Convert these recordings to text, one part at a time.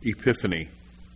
Epiphany.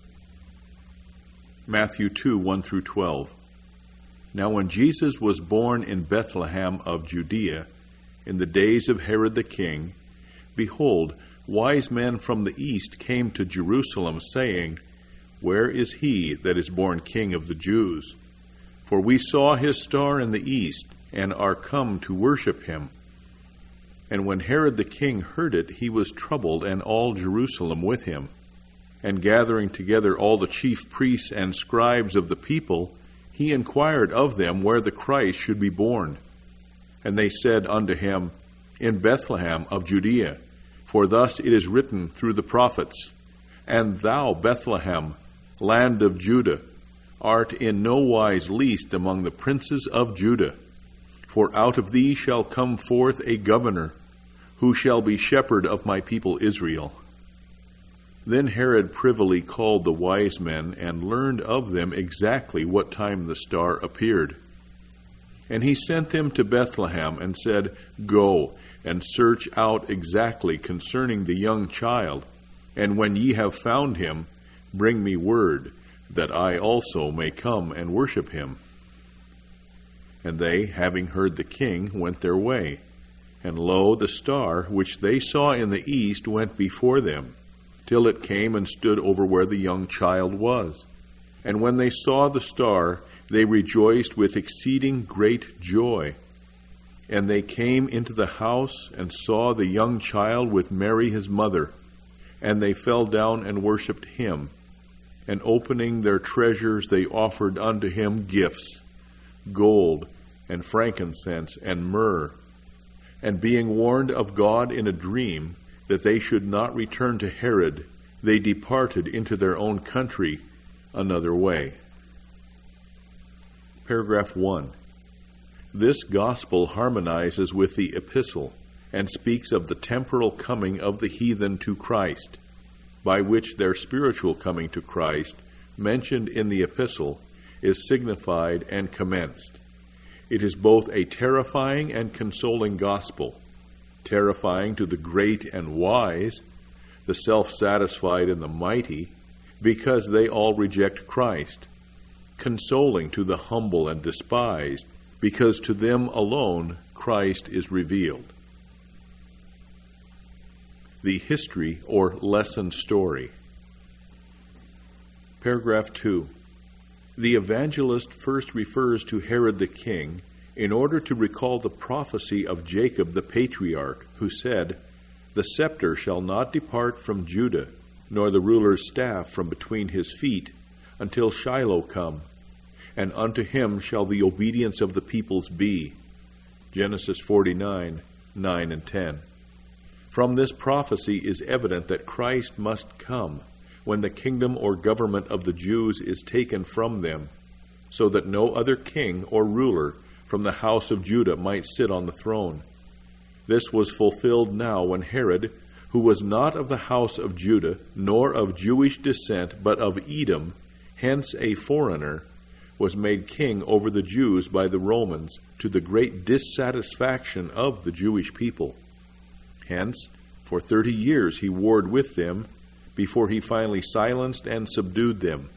Matthew 2, 1 through 12. Now when Jesus was born in Bethlehem of Judea, in the days of Herod the king, behold, wise men from the east came to Jerusalem, saying, Where is he that is born King of the Jews? For we saw his star in the east, and are come to worship him. And when Herod the king heard it, he was troubled, and all Jerusalem with him. And gathering together all the chief priests and scribes of the people, he inquired of them where the Christ should be born. And they said unto him, In Bethlehem of Judea, for thus it is written through the prophets, And thou, Bethlehem, land of Judah, art in no wise least among the princes of Judah. For out of thee shall come forth a governor, who shall be shepherd of my people Israel. Then Herod privily called the wise men, and learned of them exactly what time the star appeared. And he sent them to Bethlehem, and said, Go, and search out exactly concerning the young child, and when ye have found him, bring me word, that I also may come and worship him. And they, having heard the king, went their way. And lo, the star, which they saw in the east, went before them, till it came and stood over where the young child was. And when they saw the star, they rejoiced with exceeding great joy. And they came into the house, and saw the young child with Mary his mother. And they fell down and worshipped him. And opening their treasures, they offered unto him gifts, gold, and frankincense, and myrrh. And being warned of God in a dream, that they should not return to Herod, they departed into their own country another way. Paragraph 1. This gospel harmonizes with the epistle, and speaks of the temporal coming of the heathen to Christ, by which their spiritual coming to Christ, mentioned in the epistle, is signified and commenced. It is both a terrifying and consoling gospel, terrifying to the great and wise, the self-satisfied and the mighty, because they all reject Christ, consoling to the humble and despised, because to them alone Christ is revealed. The history or lesson story. Paragraph 2. The evangelist first refers to Herod the king in order to recall the prophecy of Jacob the patriarch, who said, The scepter shall not depart from Judah, nor the ruler's staff from between his feet, until Shiloh come, and unto him shall the obedience of the peoples be. Genesis 49, 9 and 10. From this prophecy is evident that Christ must come when the kingdom or government of the Jews is taken from them, so that no other king or ruler from the house of Judah might sit on the throne. This was fulfilled now when Herod, who was not of the house of Judah, nor of Jewish descent, but of Edom, hence a foreigner, was made king over the Jews by the Romans, to the great dissatisfaction of the Jewish people. Hence, for 30 years he warred with them, before he finally silenced and subdued them.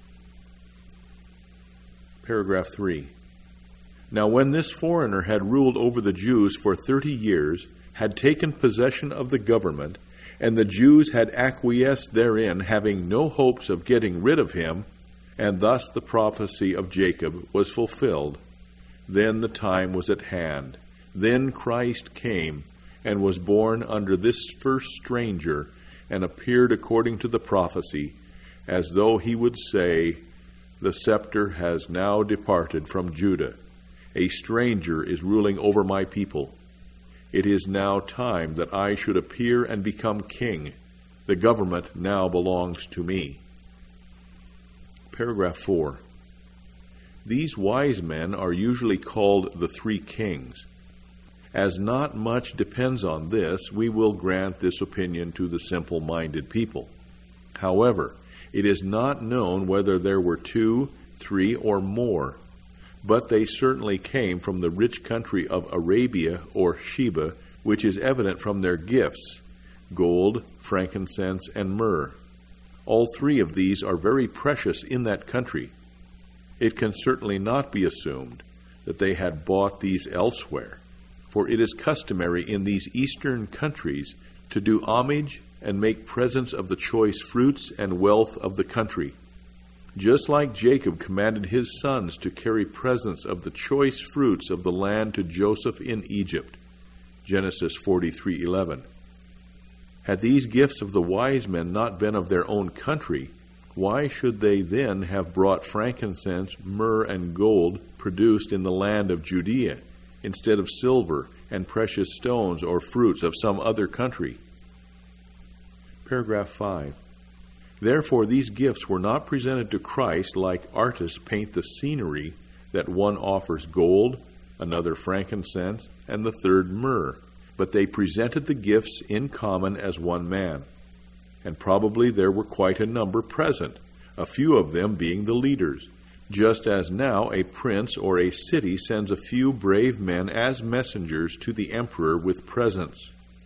Paragraph 3. Now when this foreigner had ruled over the Jews for 30 years, had taken possession of the government, and the Jews had acquiesced therein, having no hopes of getting rid of him, and thus the prophecy of Jacob was fulfilled, then the time was at hand. Then Christ came, and was born under this first stranger, and appeared according to the prophecy, as though he would say, The scepter has now departed from Judah. A stranger is ruling over my people. It is now time that I should appear and become king. The government now belongs to me. Paragraph 4. These wise men are usually called the three kings. As not much depends on this, we will grant this opinion to the simple-minded people. However, it is not known whether there were 2, 3, or more, but they certainly came from the rich country of Arabia or Sheba, which is evident from their gifts, gold, frankincense, and myrrh. All three of these are very precious in that country. It can certainly not be assumed that they had bought these elsewhere, for it is customary in these eastern countries to do homage and make presents of the choice fruits and wealth of the country. Just like Jacob commanded his sons to carry presents of the choice fruits of the land to Joseph in Egypt. Genesis 43:11. Had these gifts of the wise men not been of their own country, why should they then have brought frankincense, myrrh, and gold produced in the land of Judea, instead of silver and precious stones or fruits of some other country? Paragraph 5. Therefore these gifts were not presented to Christ like artists paint the scenery, that one offers gold, another frankincense, and the third myrrh, but they presented the gifts in common as one man. And probably there were quite a number present, a few of them being the leaders, just as now a prince or a city sends a few brave men as messengers to the emperor with presents.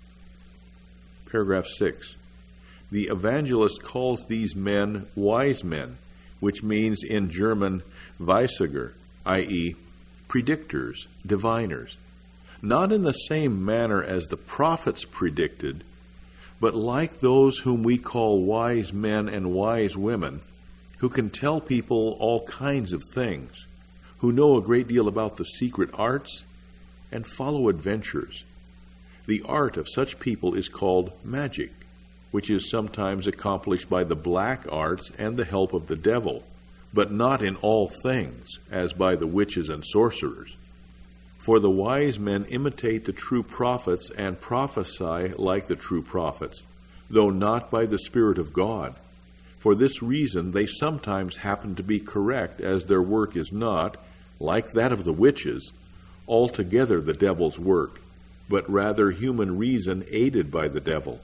Paragraph 6. The evangelist calls these men wise men, which means in German Weissager, i.e., predictors, diviners, not in the same manner as the prophets predicted, but like those whom we call wise men and wise women, who can tell people all kinds of things, who know a great deal about the secret arts, and follow adventures. The art of such people is called magic, which is sometimes accomplished by the black arts and the help of the devil, but not in all things, as by the witches and sorcerers. For the wise men imitate the true prophets and prophesy like the true prophets, though not by the Spirit of God. For this reason they sometimes happen to be correct, as their work is not, like that of the witches, altogether the devil's work, but rather human reason aided by the devil.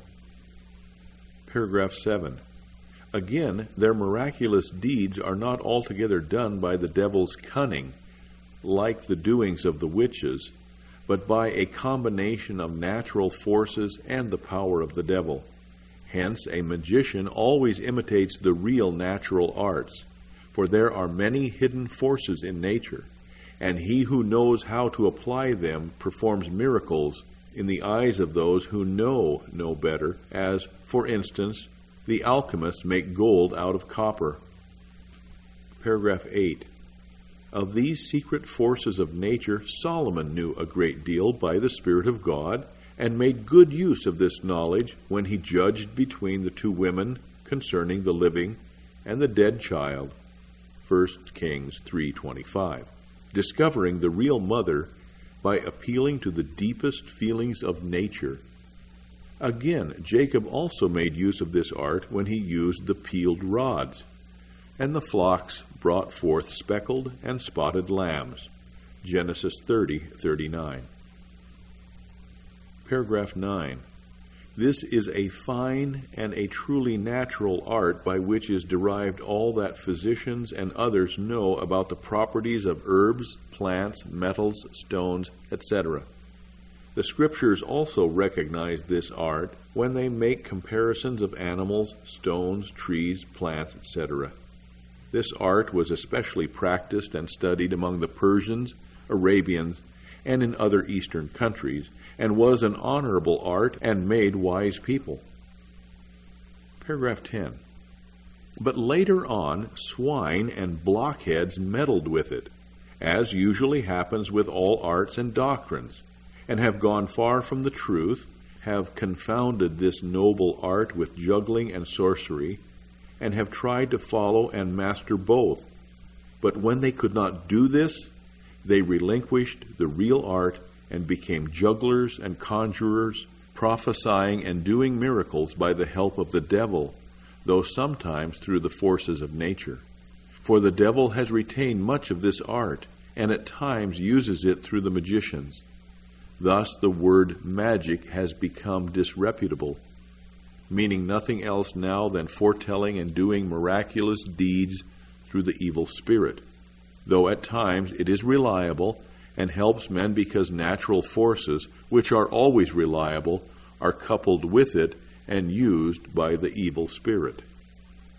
Paragraph 7. Again, their miraculous deeds are not altogether done by the devil's cunning, like the doings of the witches, but by a combination of natural forces and the power of the devil. Hence, a magician always imitates the real natural arts, for there are many hidden forces in nature, and he who knows how to apply them performs miracles in the eyes of those who know no better, as, for instance, the alchemists make gold out of copper. Paragraph 8. Of these secret forces of nature, Solomon knew a great deal by the Spirit of God, and made good use of this knowledge when he judged between the two women concerning the living and the dead child. 1 Kings 3:25. Discovering the real mother by appealing to the deepest feelings of nature. Again, Jacob also made use of this art when he used the peeled rods, and the flocks brought forth speckled and spotted lambs. Genesis 30:39. Paragraph 9. This is a fine and a truly natural art by which is derived all that physicians and others know about the properties of herbs, plants, metals, stones, etc. The Scriptures also recognize this art when they make comparisons of animals, stones, trees, plants, etc. This art was especially practiced and studied among the Persians, Arabians, and in other eastern countries, and was an honorable art and made wise people. Paragraph 10. But later on, swine and blockheads meddled with it, as usually happens with all arts and doctrines, and have gone far from the truth, have confounded this noble art with juggling and sorcery, and have tried to follow and master both. But when they could not do this, they relinquished the real art and became jugglers and conjurers, prophesying and doing miracles by the help of the devil, though sometimes through the forces of nature. For the devil has retained much of this art, and at times uses it through the magicians. Thus the word magic has become disreputable, meaning nothing else now than foretelling and doing miraculous deeds through the evil spirit, though at times it is reliable and helps men because natural forces, which are always reliable, are coupled with it and used by the evil spirit.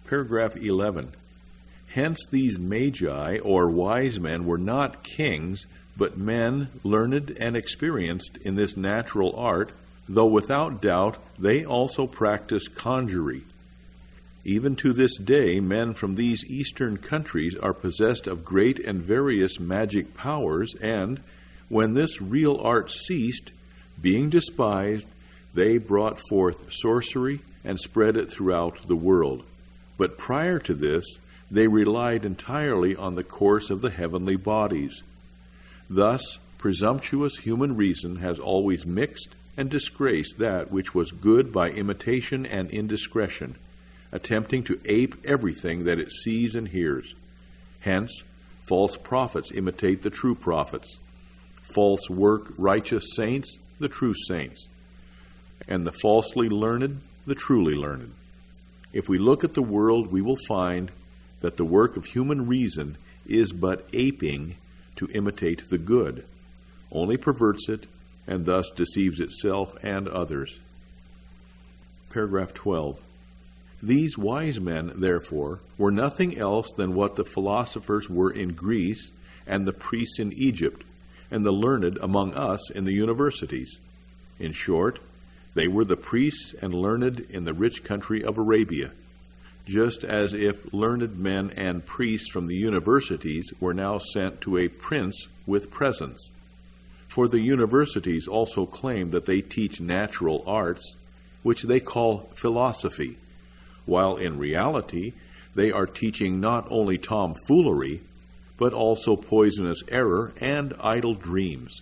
Paragraph 11. Hence these magi, or wise men, were not kings, but men learned and experienced in this natural art, though without doubt they also practiced conjury. Even to this day, men from these eastern countries are possessed of great and various magic powers, and, when this real art ceased, being despised, they brought forth sorcery and spread it throughout the world. But prior to this, they relied entirely on the course of the heavenly bodies. Thus, presumptuous human reason has always mixed and disgraced that which was good by imitation and indiscretion, attempting to ape everything that it sees and hears. Hence, false prophets imitate the true prophets. False work righteous saints the true saints, and the falsely learned the truly learned. If we look at the world, we will find that the work of human reason is but aping to imitate the good, only perverts it, and thus deceives itself and others. Paragraph 12. These wise men, therefore, were nothing else than what the philosophers were in Greece, and the priests in Egypt, and the learned among us in the universities. In short, they were the priests and learned in the rich country of Arabia, just as if learned men and priests from the universities were now sent to a prince with presents. For the universities also claim that they teach natural arts, which they call philosophy, while in reality they are teaching not only tomfoolery, but also poisonous error and idle dreams.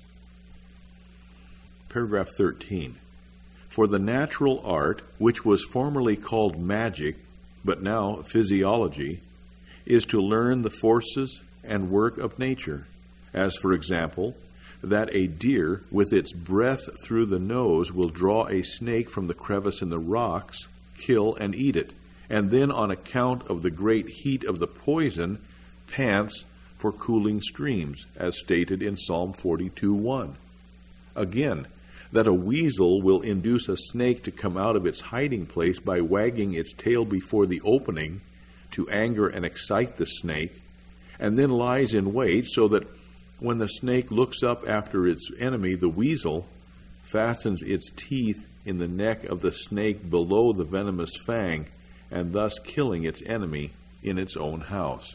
Paragraph 13. For the natural art, which was formerly called magic, but now physiology, is to learn the forces and work of nature, as, for example, that a deer with its breath through the nose will draw a snake from the crevice in the rocks, kill and eat it, and then on account of the great heat of the poison, pants for cooling streams, as stated in Psalm 42:1. Again, that a weasel will induce a snake to come out of its hiding place by wagging its tail before the opening to anger and excite the snake, and then lies in wait so that when the snake looks up after its enemy, the weasel, fastens its teeth in the neck of the snake below the venomous fang, and thus killing its enemy in its own house.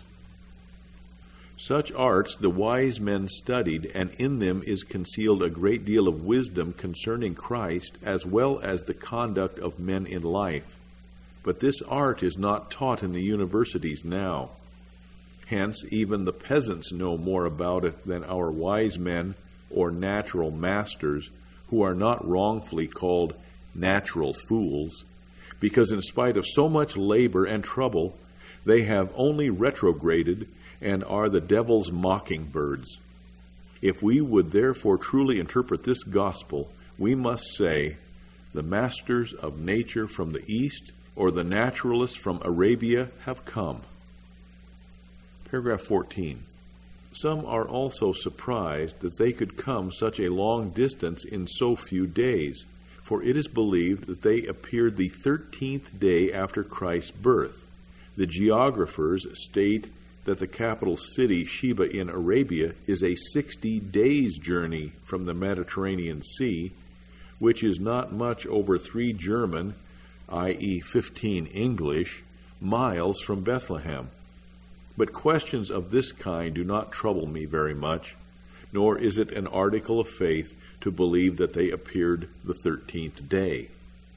Such arts the wise men studied, and in them is concealed a great deal of wisdom concerning Christ, as well as the conduct of men in life. But this art is not taught in the universities now. Hence, even the peasants know more about it than our wise men or natural masters, who are not wrongfully called natural fools, because in spite of so much labor and trouble, they have only retrograded and are the devil's mockingbirds. If we would therefore truly interpret this gospel, we must say, the masters of nature from the east, or the naturalists from Arabia, have come. Paragraph 14. Some are also surprised that they could come such a long distance in so few days, for it is believed that they appeared the 13th day after Christ's birth. The geographers state that the capital city, Sheba in Arabia, is a 60 days' journey from the Mediterranean Sea, which is not much over 3 German, i.e. 15 English, miles from Bethlehem. But questions of this kind do not trouble me very much, nor is it an article of faith to believe that they appeared the 13th day.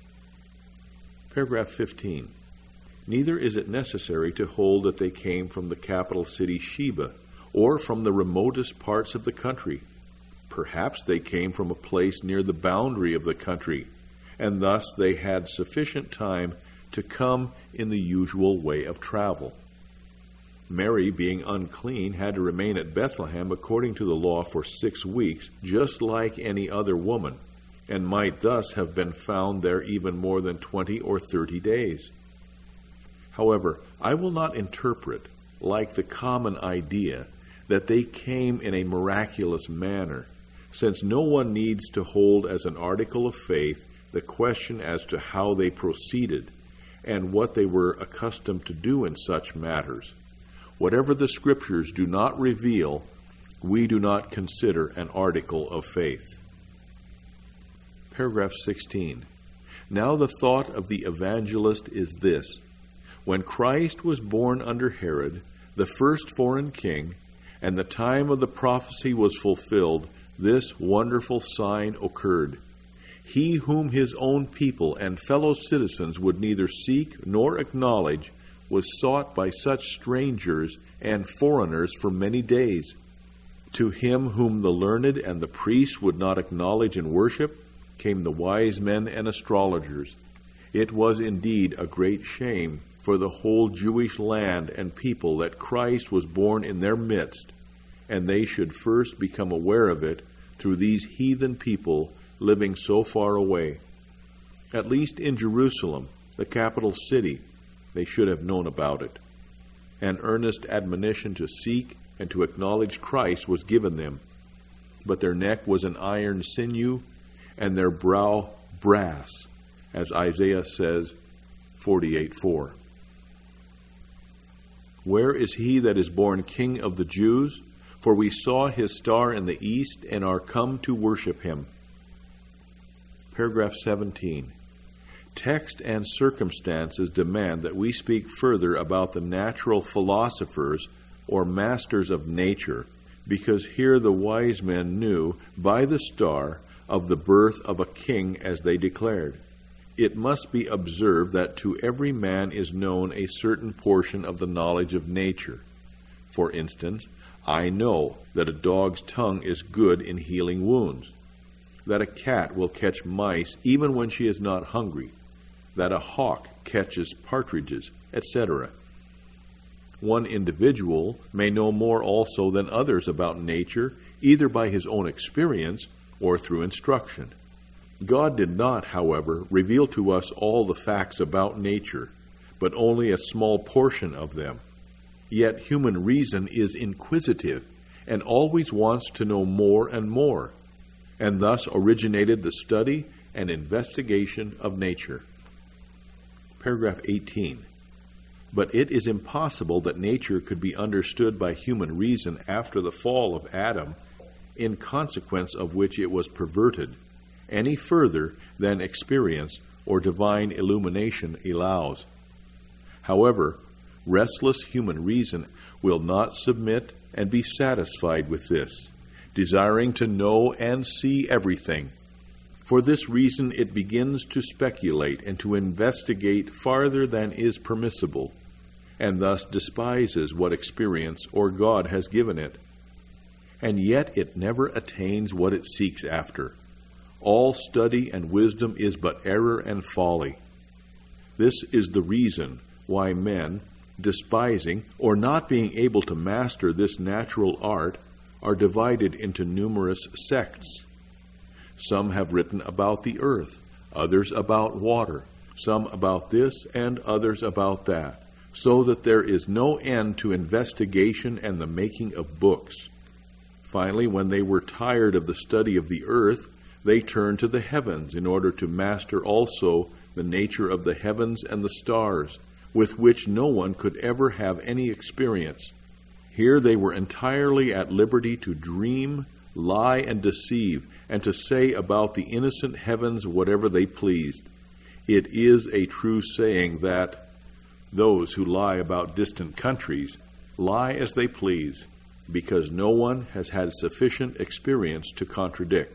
Paragraph 15. Neither is it necessary to hold that they came from the capital city Sheba, or from the remotest parts of the country. Perhaps they came from a place near the boundary of the country, and thus they had sufficient time to come in the usual way of travel. Mary, being unclean, had to remain at Bethlehem according to the law for 6 weeks, just like any other woman, and might thus have been found there even more than 20 or 30 days. However, I will not interpret, like the common idea, that they came in a miraculous manner, since no one needs to hold as an article of faith the question as to how they proceeded, and what they were accustomed to do in such matters. Whatever the Scriptures do not reveal, we do not consider an article of faith. Paragraph 16. Now the thought of the evangelist is this: when Christ was born under Herod, the first foreign king, and the time of the prophecy was fulfilled, this wonderful sign occurred. He whom his own people and fellow citizens would neither seek nor acknowledge was sought by such strangers and foreigners for many days. To him whom the learned and the priests would not acknowledge and worship came the wise men and astrologers. It was indeed a great shame for the whole Jewish land and people that Christ was born in their midst, and they should first become aware of it through these heathen people living so far away. At least in Jerusalem, the capital city, they should have known about it. An earnest admonition to seek and to acknowledge Christ was given them, but their neck was an iron sinew, and their brow brass, as Isaiah says, 48:4. Where is he that is born King of the Jews? For we saw his star in the east, and are come to worship him. Paragraph 17. Text and circumstances demand that we speak further about the natural philosophers or masters of nature, because here the wise men knew by the star of the birth of a king, as they declared. It must be observed that to every man is known a certain portion of the knowledge of nature. For instance, I know that a dog's tongue is good in healing wounds, that a cat will catch mice even when she is not hungry, that a hawk catches partridges, etc. One individual may know more also than others about nature, either by his own experience or through instruction. God did not, however, reveal to us all the facts about nature, but only a small portion of them. Yet human reason is inquisitive and always wants to know more and more, and thus originated the study and investigation of nature. Paragraph 18. But it is impossible that nature could be understood by human reason after the fall of Adam, in consequence of which it was perverted, any further than experience or divine illumination allows. However, restless human reason will not submit and be satisfied with this, desiring to know and see everything. For this reason it begins to speculate and to investigate farther than is permissible, and thus despises what experience or God has given it. And yet it never attains what it seeks after. All study and wisdom is but error and folly. This is the reason why men, despising or not being able to master this natural art, are divided into numerous sects. Some have written about the earth, others about water, some about this and others about that, so that there is no end to investigation and the making of books. Finally, when they were tired of the study of the earth, they turned to the heavens in order to master also the nature of the heavens and the stars, with which no one could ever have any experience. Here they were entirely at liberty to dream, lie, and deceive, and to say about the innocent heavens whatever they pleased. It is a true saying that those who lie about distant countries lie as they please, because no one has had sufficient experience to contradict.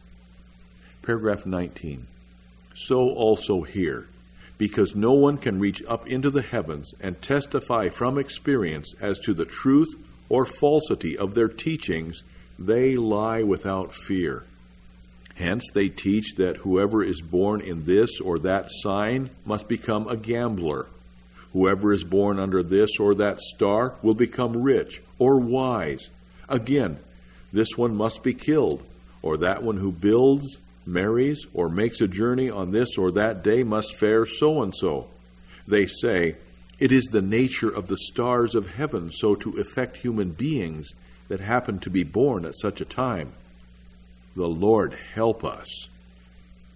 Paragraph 19. So also here, because no one can reach up into the heavens and testify from experience as to the truth or falsity of their teachings, they lie without fear. Hence they teach that whoever is born in this or that sign must become a gambler. Whoever is born under this or that star will become rich or wise. Again, this one must be killed, or that one who builds, marries, or makes a journey on this or that day must fare so and so. They say, it is the nature of the stars of heaven so to affect human beings that happen to be born at such a time. The Lord help us.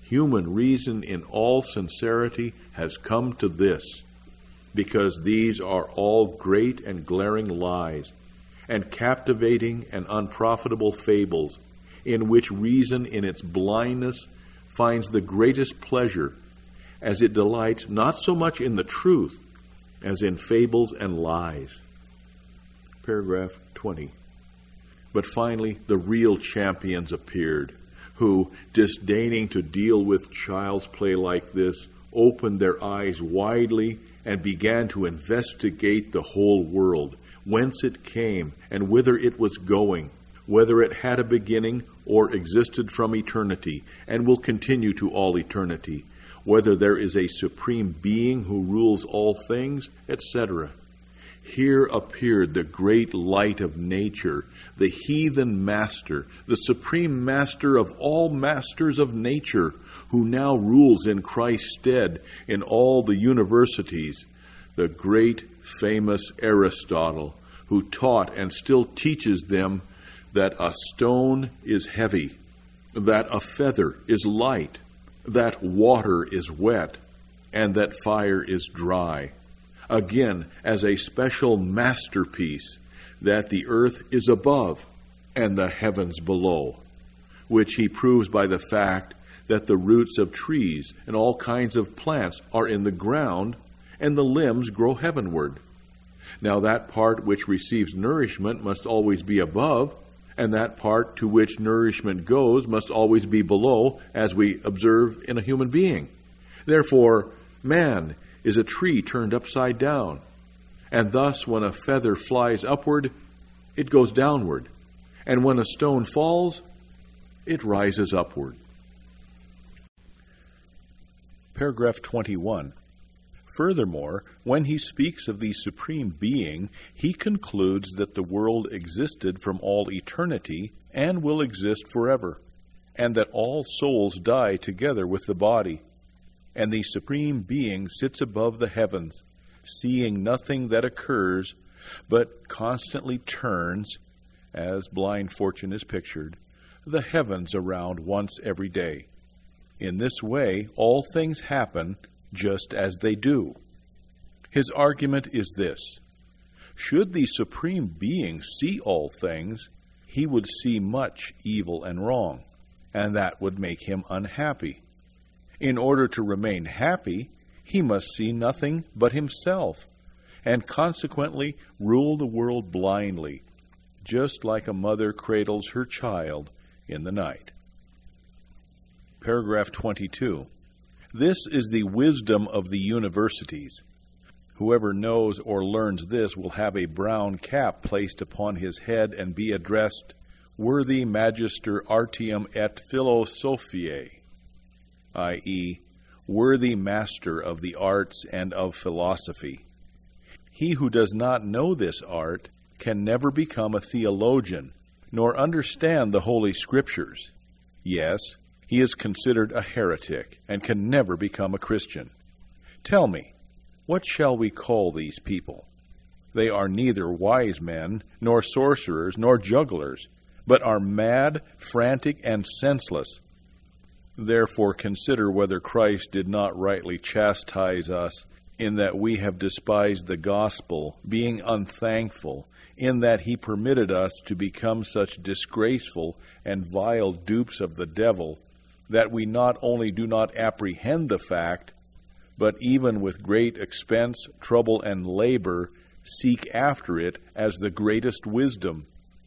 human reason in all sincerity has come to this, because these are all great and glaring lies, and captivating and unprofitable fables, in which reason in its blindness finds the greatest pleasure, as it delights not so much in the truth as in fables and lies. Paragraph 20. But finally, the real champions appeared, who, disdaining to deal with child's play like this, opened their eyes widely and began to investigate the whole world, whence it came and whither it was going, whether it had a beginning or existed from eternity and will continue to all eternity, whether there is a supreme being who rules all things, etc. Here appeared the great light of nature, the heathen master, the supreme master of all masters of nature, who now rules in Christ's stead in all the universities, the great famous Aristotle, who taught and still teaches them that a stone is heavy, that a feather is light, that water is wet, and that fire is dry. Again, as a special masterpiece, that the earth is above and the heavens below, which he proves by the fact that the roots of trees and all kinds of plants are in the ground, and the limbs grow heavenward. Now that part which receives nourishment must always be above, and that part to which nourishment goes must always be below, as we observe in a human being. Therefore, man is a tree turned upside down, and thus when a feather flies upward, it goes downward, and when a stone falls, it rises upward. Paragraph 21. Furthermore, when he speaks of the Supreme Being, he concludes that the world existed from all eternity and will exist forever, and that all souls die together with the body, and the Supreme Being sits above the heavens, seeing nothing that occurs, but constantly turns, as blind Fortune is pictured, the heavens around once every day. In this way, all things happen just as they do. His argument is this: should the Supreme Being see all things, he would see much evil and wrong, and that would make him unhappy. In order to remain happy, he must see nothing but himself, and consequently rule the world blindly, just like a mother cradles her child in the night. Paragraph 22. This is the wisdom of the universities. Whoever knows or learns this will have a brown cap placed upon his head and be addressed, Worthy Magister Artium et Philosophiae, i.e., worthy master of the arts and of philosophy. He who does not know this art can never become a theologian, nor understand the Holy Scriptures. Yes, he is considered a heretic and can never become a Christian. Tell me, what shall we call these people? They are neither wise men, nor sorcerers, nor jugglers, but are mad, frantic, and senseless. Therefore consider whether Christ did not rightly chastise us, in that we have despised the gospel, being unthankful, in that he permitted us to become such disgraceful and vile dupes of the devil, that we not only do not apprehend the fact, but even with great expense, trouble, and labor, seek after it as the greatest wisdom.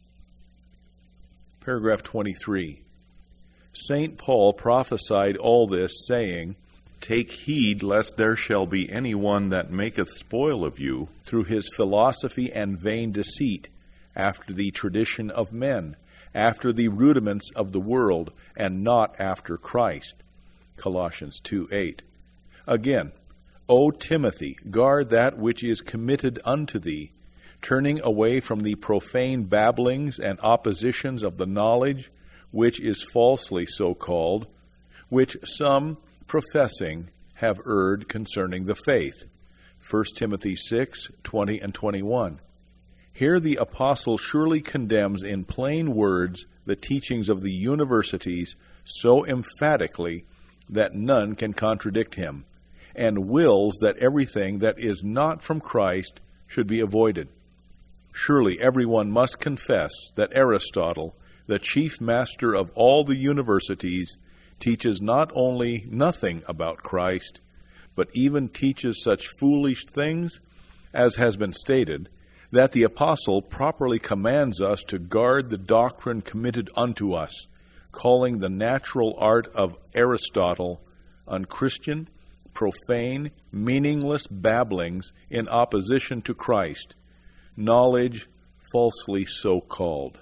Paragraph 23. St. Paul prophesied all this, saying, Take heed lest there shall be any one that maketh spoil of you through his philosophy and vain deceit, after the tradition of men, after the rudiments of the world, and not after Christ. Colossians 2:8. Again, O Timothy, guard that which is committed unto thee, turning away from the profane babblings and oppositions of the knowledge, which is falsely so called, which some, professing, have erred concerning the faith. 1 Timothy 6:20 and 21. Here the apostle surely condemns in plain words the teachings of the universities so emphatically that none can contradict him, and wills that everything that is not from Christ should be avoided. Surely everyone must confess that Aristotle, the chief master of all the universities, teaches not only nothing about Christ, but even teaches such foolish things, as has been stated, that the apostle properly commands us to guard the doctrine committed unto us, calling the natural art of Aristotle unchristian, profane, meaningless babblings in opposition to Christ, knowledge falsely so called.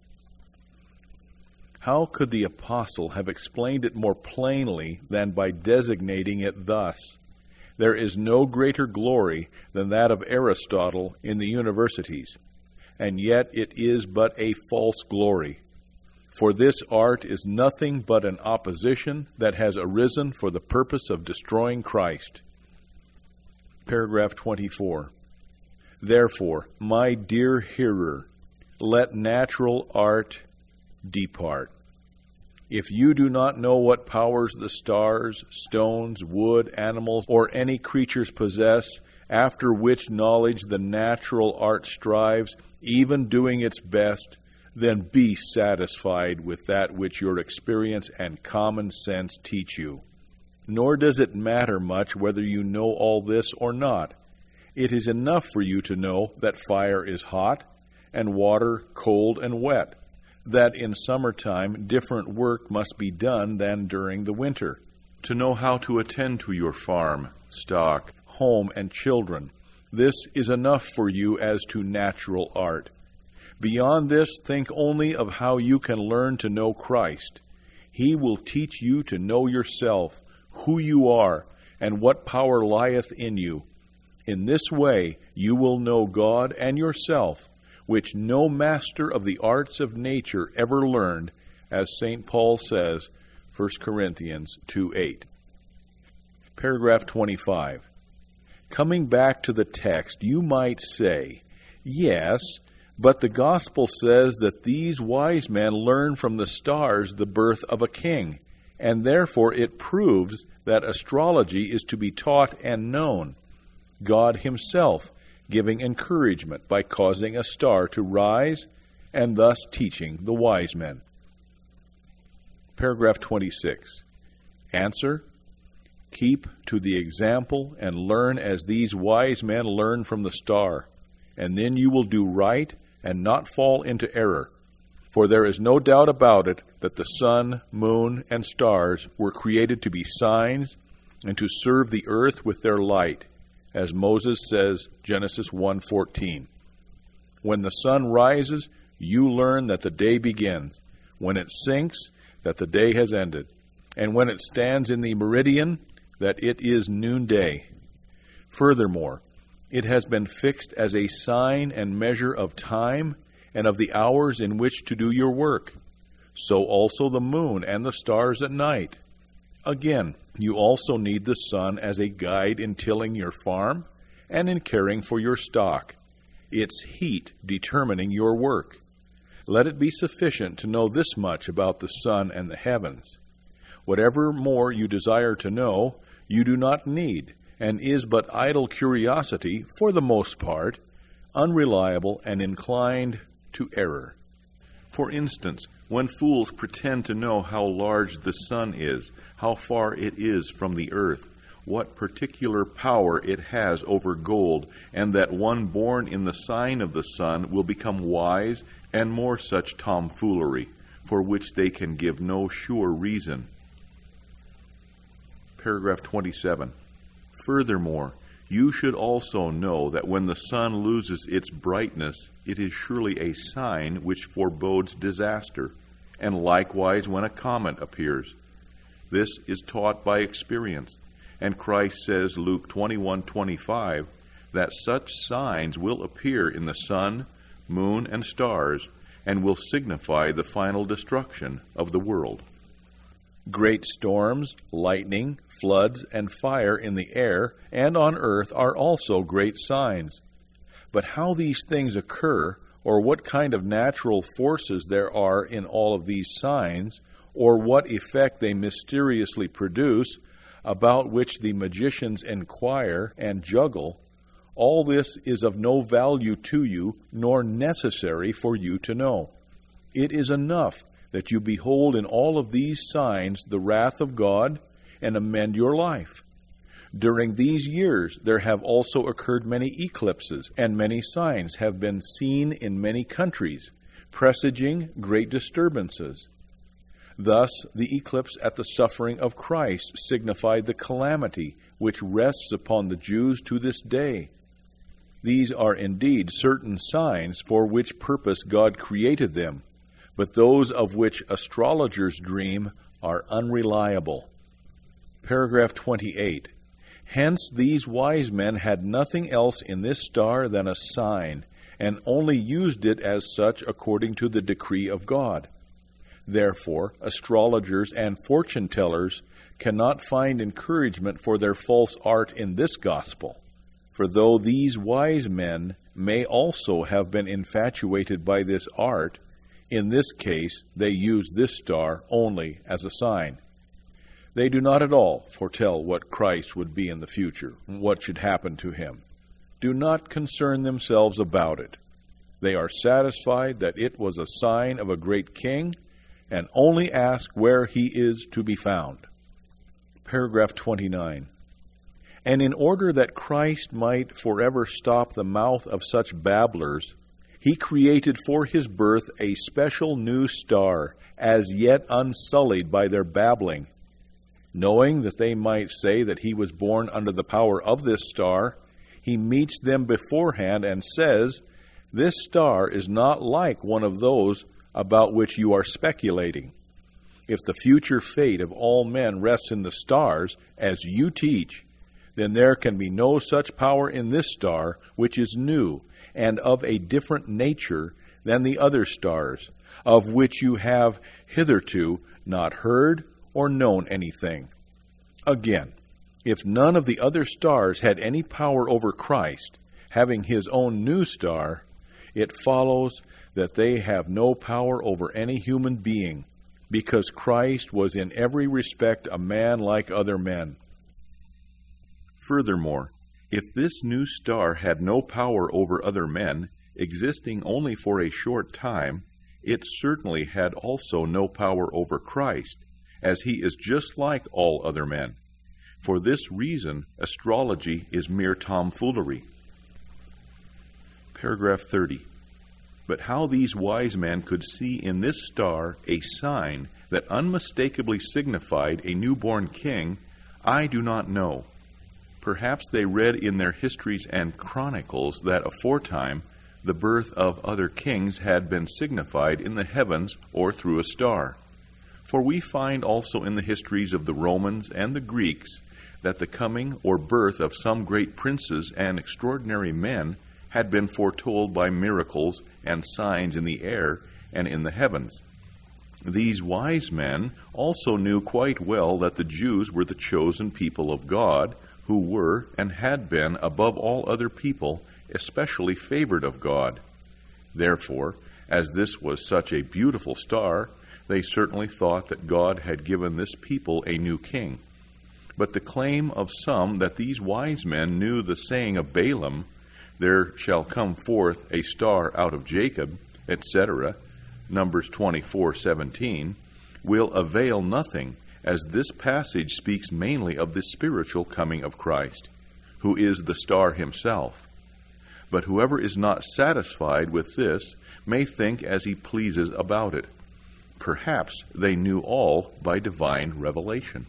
How could the apostle have explained it more plainly than by designating it thus? There is no greater glory than that of Aristotle in the universities, and yet it is but a false glory. For this art is nothing but an opposition that has arisen for the purpose of destroying Christ. Paragraph 24. Therefore, my dear hearer, let natural art depart. If you do not know what powers the stars, stones, wood, animals, or any creatures possess, after which knowledge the natural art strives, even doing its best, then be satisfied with that which your experience and common sense teach you. Nor does it matter much whether you know all this or not. It is enough for you to know that fire is hot, and water cold and wet, that in summertime different work must be done than during the winter, to know how to attend to your farm, stock, home, and children. This is enough for you as to natural art. Beyond this, think only of how you can learn to know Christ. He will teach you to know yourself, who you are, and what power lieth in you. In this way you will know God and yourself, which no master of the arts of nature ever learned, as St. Paul says, 1 Corinthians 2:8. Paragraph 25. Coming back to the text, you might say, yes, but the gospel says that these wise men learned from the stars the birth of a king, and therefore it proves that astrology is to be taught and known. God himself giving encouragement by causing a star to rise, and thus teaching the wise men. Paragraph 26. Answer: keep to the example and learn as these wise men learned from the star, and then you will do right and not fall into error. For there is no doubt about it that the sun, moon, and stars were created to be signs and to serve the earth with their light, as Moses says, Genesis 1:14. When the sun rises, you learn that the day begins. When it sinks, that the day has ended. And when it stands in the meridian, that it is noonday. Furthermore, it has been fixed as a sign and measure of time and of the hours in which to do your work. So also the moon and the stars at night. Again, you also need the sun as a guide in tilling your farm and in caring for your stock, its heat determining your work. Let it be sufficient to know this much about the sun and the heavens. Whatever more you desire to know, you do not need, and is but idle curiosity, for the most part, unreliable and inclined to error. For instance, when fools pretend to know how large the sun is, how far it is from the earth, what particular power it has over gold, and that one born in the sign of the sun will become wise, and more such tomfoolery, for which they can give no sure reason. Paragraph 27. Furthermore, you should also know that when the sun loses its brightness, it is surely a sign which forebodes disaster, and likewise when a comet appears. This is taught by experience, and Christ says, Luke 21:25, that such signs will appear in the sun, moon, and stars, and will signify the final destruction of the world. Great storms, lightning, floods, and fire in the air and on earth are also great signs. But how these things occur, or what kind of natural forces there are in all of these signs, or what effect they mysteriously produce, about which the magicians inquire and juggle, all this is of no value to you, nor necessary for you to know. It is enough that you behold in all of these signs the wrath of God, and amend your life. During these years there have also occurred many eclipses, and many signs have been seen in many countries, presaging great disturbances. Thus the eclipse at the suffering of Christ signified the calamity which rests upon the Jews to this day. These are indeed certain signs for which purpose God created them, but those of which astrologers dream are unreliable. Paragraph 28. Hence these wise men had nothing else in this star than a sign, and only used it as such according to the decree of God. Therefore, astrologers and fortune-tellers cannot find encouragement for their false art in this gospel. For though these wise men may also have been infatuated by this art, in this case they use this star only as a sign. They do not at all foretell what Christ would be in the future, what should happen to him. Do not concern themselves about it. They are satisfied that it was a sign of a great king, and only ask where he is to be found. Paragraph 29. And in order that Christ might forever stop the mouth of such babblers, he created for his birth a special new star, as yet unsullied by their babbling. Knowing that they might say that he was born under the power of this star, he meets them beforehand and says, "This star is not like one of those about which you are speculating. If the future fate of all men rests in the stars, as you teach, then there can be no such power in this star, which is new and of a different nature than the other stars, of which you have hitherto not heard or known anything." Again, if none of the other stars had any power over Christ, having his own new star, it follows that they have no power over any human being, because Christ was in every respect a man like other men. Furthermore, if this new star had no power over other men, existing only for a short time, it certainly had also no power over Christ, as he is just like all other men. For this reason, astrology is mere tomfoolery. Paragraph 30. But how these wise men could see in this star a sign that unmistakably signified a newborn king, I do not know. Perhaps they read in their histories and chronicles that aforetime the birth of other kings had been signified in the heavens or through a star. For we find also in the histories of the Romans and the Greeks that the coming or birth of some great princes and extraordinary men had been foretold by miracles and signs in the air and in the heavens. These wise men also knew quite well that the Jews were the chosen people of God, who were and had been above all other people especially favored of God. Therefore, as this was such a beautiful star, they certainly thought that God had given this people a new king. But the claim of some that these wise men knew the saying of Balaam, "There shall come forth a star out of Jacob," etc., Numbers 24:17, will avail nothing, as this passage speaks mainly of the spiritual coming of Christ, who is the star himself. But whoever is not satisfied with this may think as he pleases about it. Perhaps they knew all by divine revelation.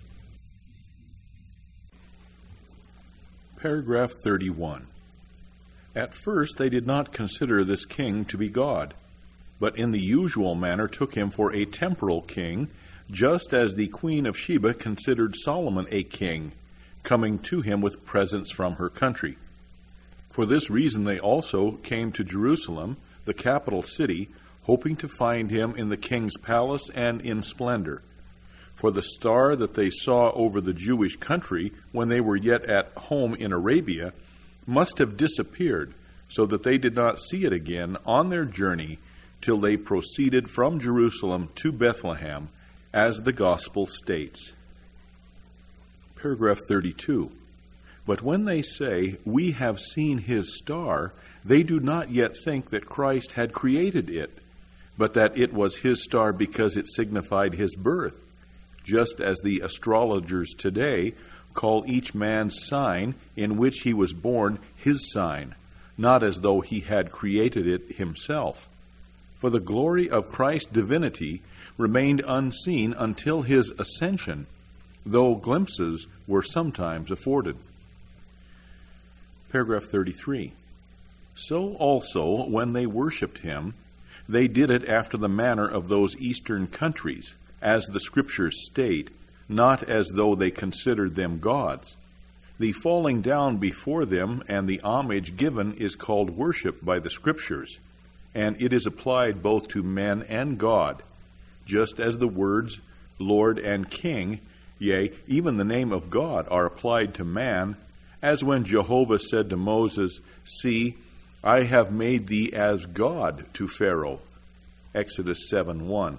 Paragraph 31. At first they did not consider this king to be God, but in the usual manner took him for a temporal king, just as the Queen of Sheba considered Solomon a king, coming to him with presents from her country. For this reason they also came to Jerusalem, the capital city, hoping to find him in the king's palace and in splendor. For the star that they saw over the Jewish country when they were yet at home in Arabia must have disappeared, so that they did not see it again on their journey till they proceeded from Jerusalem to Bethlehem, as the Gospel states. Paragraph 32. But when they say, "We have seen his star," they do not yet think that Christ had created it, but that it was his star because it signified his birth, just as the astrologers today call each man's sign in which he was born his sign, not as though he had created it himself. For the glory of Christ's divinity remained unseen until his ascension, though glimpses were sometimes afforded. Paragraph 33. So also, when they worshipped him, they did it after the manner of those eastern countries, as the Scriptures state, not as though they considered them gods. The falling down before them and the homage given is called worship by the Scriptures, and it is applied both to men and God, just as the words Lord and King, yea, even the name of God, are applied to man, as when Jehovah said to Moses, "See, I have made thee as God to Pharaoh." Exodus 7:1.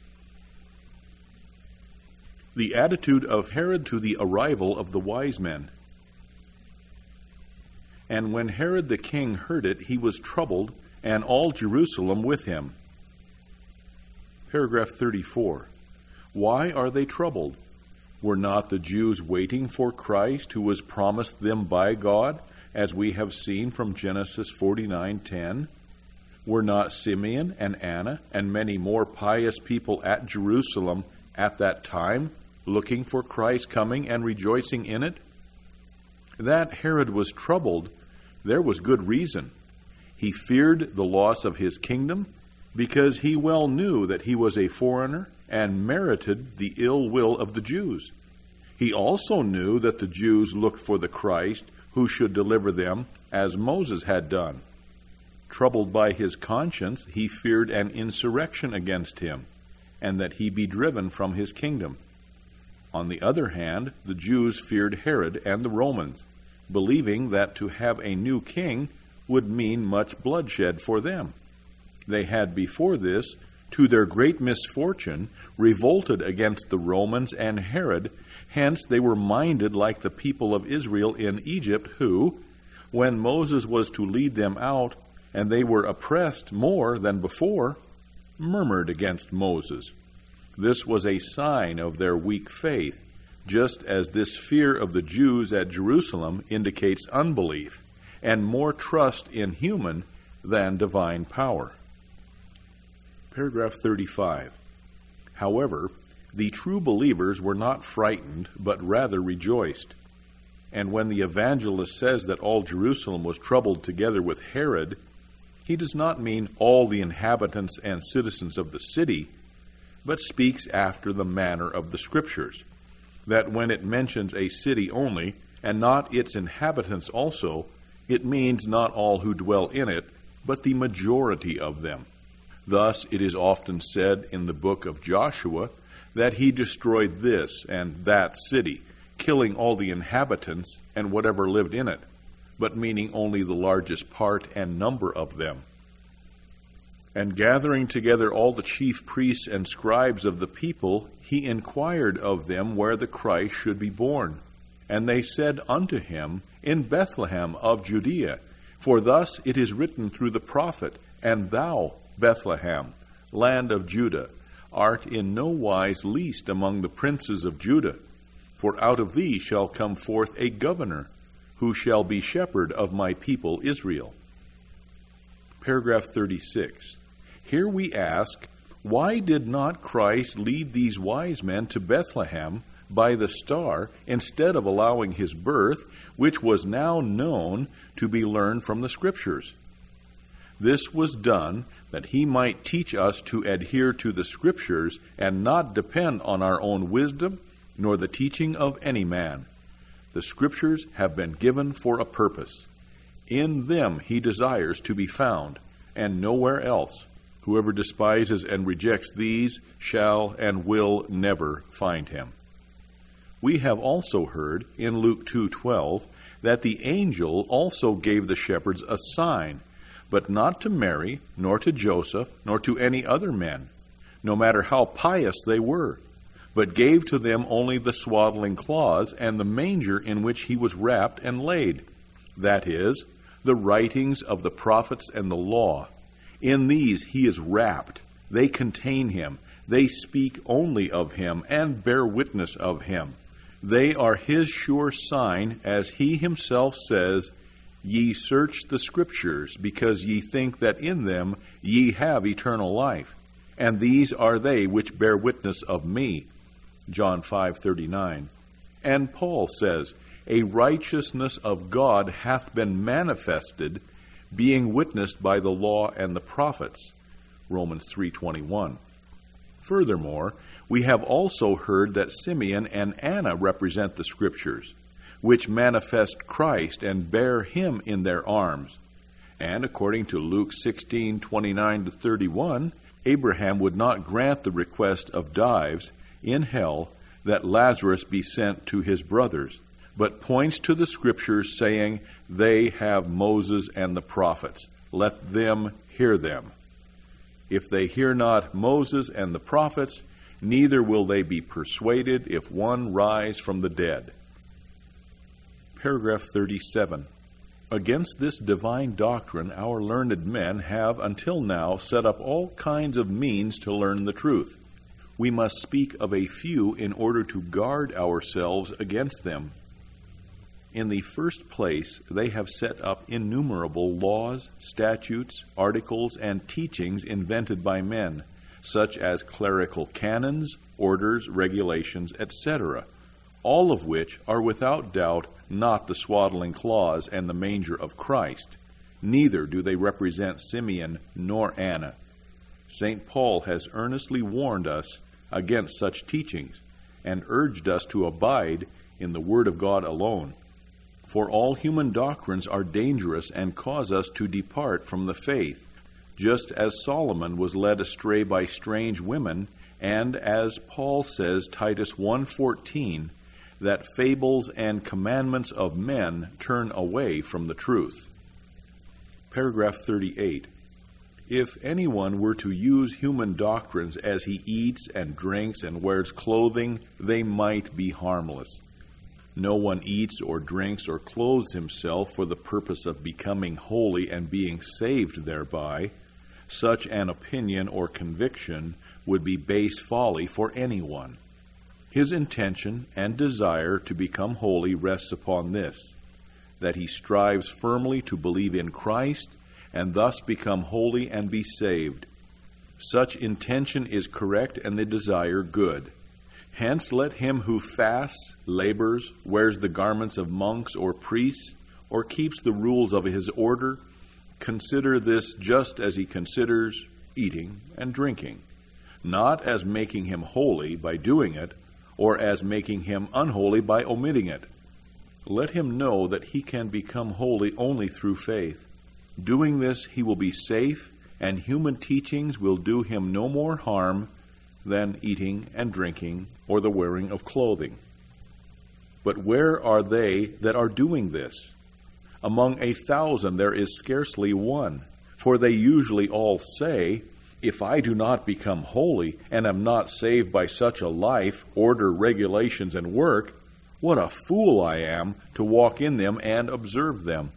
The attitude of Herod to the arrival of the wise men. And when Herod the king heard it, he was troubled, and all Jerusalem with him. Paragraph 34. Why are they troubled? Were not the Jews waiting for Christ, who was promised them by God, as we have seen from Genesis 49:10? Were not Simeon and Anna and many more pious people at Jerusalem at that time, looking for Christ's coming and rejoicing in it? That Herod was troubled, there was good reason. He feared the loss of his kingdom, because he well knew that he was a foreigner and merited the ill will of the Jews. He also knew that the Jews looked for the Christ who should deliver them, as Moses had done. Troubled by his conscience, he feared an insurrection against him, and that he be driven from his kingdom. On the other hand, the Jews feared Herod and the Romans, believing that to have a new king would mean much bloodshed for them. They had before this, to their great misfortune, revolted against the Romans and Herod. Hence they were minded like the people of Israel in Egypt, who, when Moses was to lead them out, and they were oppressed more than before, murmured against Moses. This was a sign of their weak faith, just as this fear of the Jews at Jerusalem indicates unbelief, and more trust in human than divine power. Paragraph 35. However, the true believers were not frightened, but rather rejoiced. And when the evangelist says that all Jerusalem was troubled together with Herod, he does not mean all the inhabitants and citizens of the city, but speaks after the manner of the Scriptures, that when it mentions a city only, and not its inhabitants also, it means not all who dwell in it, but the majority of them. Thus it is often said in the book of Joshua that he destroyed this and that city, killing all the inhabitants and whatever lived in it, but meaning only the largest part and number of them. And gathering together all the chief priests and scribes of the people, he inquired of them where the Christ should be born. And they said unto him, In Bethlehem of Judea, for thus it is written through the prophet, And thou, Bethlehem, land of Judah, art in no wise least among the princes of Judah, for out of thee shall come forth a governor, who shall be shepherd of my people Israel. Paragraph 36. Here we ask, why did not Christ lead these wise men to Bethlehem by the star instead of allowing his birth, which was now known, to be learned from the Scriptures? This was done that he might teach us to adhere to the Scriptures and not depend on our own wisdom nor the teaching of any man. The Scriptures have been given for a purpose. In them he desires to be found, and nowhere else. Whoever despises and rejects these shall and will never find him. We have also heard in Luke 2:12 that the angel also gave the shepherds a sign, but not to Mary, nor to Joseph, nor to any other men, no matter how pious they were, but gave to them only the swaddling cloths and the manger in which he was wrapped and laid, that is, the writings of the prophets and the law. In these he is wrapped. They contain him. They speak only of him and bear witness of him. They are his sure sign, as he himself says, Ye search the Scriptures, because ye think that in them ye have eternal life. And these are they which bear witness of me. John 5:39. And Paul says, A righteousness of God hath been manifested, being witnessed by the law and the prophets. Romans 3:21. Furthermore, we have also heard that Simeon and Anna represent the Scriptures, which manifest Christ and bear him in their arms. And according to Luke 16:29-31, Abraham would not grant the request of Dives in hell that Lazarus be sent to his brothers, but points to the Scriptures, saying, They have Moses and the prophets. Let them hear them. If they hear not Moses and the prophets, neither will they be persuaded if one rise from the dead. Paragraph 37. Against this divine doctrine, our learned men have until now set up all kinds of means to learn the truth. We must speak of a few in order to guard ourselves against them. In the first place, they have set up innumerable laws, statutes, articles, and teachings invented by men, such as clerical canons, orders, regulations, etc., all of which are without doubt not the swaddling cloths and the manger of Christ. Neither do they represent Simeon nor Anna. St. Paul has earnestly warned us against such teachings and urged us to abide in the Word of God alone. For all human doctrines are dangerous and cause us to depart from the faith, just as Solomon was led astray by strange women, and as Paul says, Titus 1:14, that fables and commandments of men turn away from the truth. Paragraph 38. If anyone were to use human doctrines as he eats and drinks and wears clothing, they might be harmless. No one eats or drinks or clothes himself for the purpose of becoming holy and being saved thereby. Such an opinion or conviction would be base folly for anyone. His intention and desire to become holy rests upon this, that he strives firmly to believe in Christ and thus become holy and be saved. Such intention is correct and the desire good. Hence let him who fasts, labors, wears the garments of monks or priests, or keeps the rules of his order, consider this just as he considers eating and drinking, not as making him holy by doing it, or as making him unholy by omitting it. Let him know that he can become holy only through faith. Doing this, he will be safe, and human teachings will do him no more harm than eating and drinking or the wearing of clothing. But where are they that are doing this? Among 1,000 there is scarcely one, for they usually all say, If I do not become holy and am not saved by such a life, order, regulations, and work, what a fool I am to walk in them and observe them.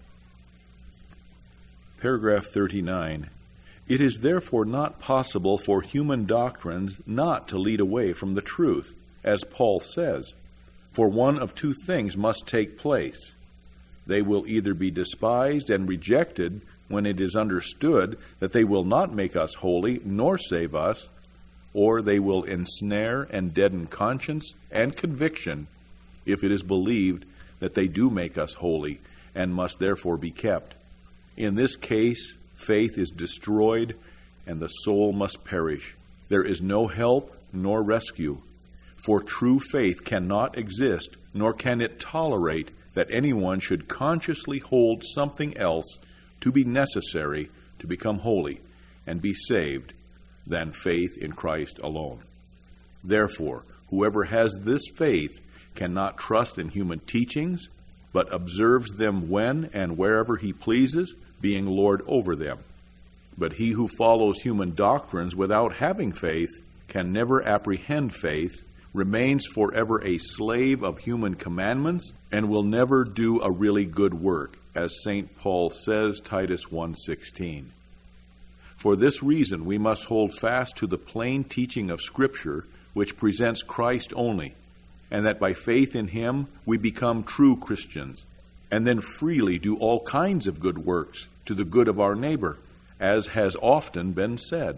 Paragraph 39. It is therefore not possible for human doctrines not to lead away from the truth, as Paul says, for one of two things must take place. They will either be despised and rejected when it is understood that they will not make us holy nor save us, or they will ensnare and deaden conscience and conviction if it is believed that they do make us holy and must therefore be kept. In this case, faith is destroyed, and the soul must perish. There is no help nor rescue, for true faith cannot exist, nor can it tolerate that anyone should consciously hold something else to be necessary to become holy and be saved than faith in Christ alone. Therefore, whoever has this faith cannot trust in human teachings, but observes them when and wherever he pleases, being Lord over them. But he who follows human doctrines without having faith can never apprehend faith, remains forever a slave of human commandments and will never do a really good work, as St. Paul says, Titus 1:16. For this reason, we must hold fast to the plain teaching of Scripture, which presents Christ only, and that by faith in him we become true Christians, and then freely do all kinds of good works to the good of our neighbor, as has often been said.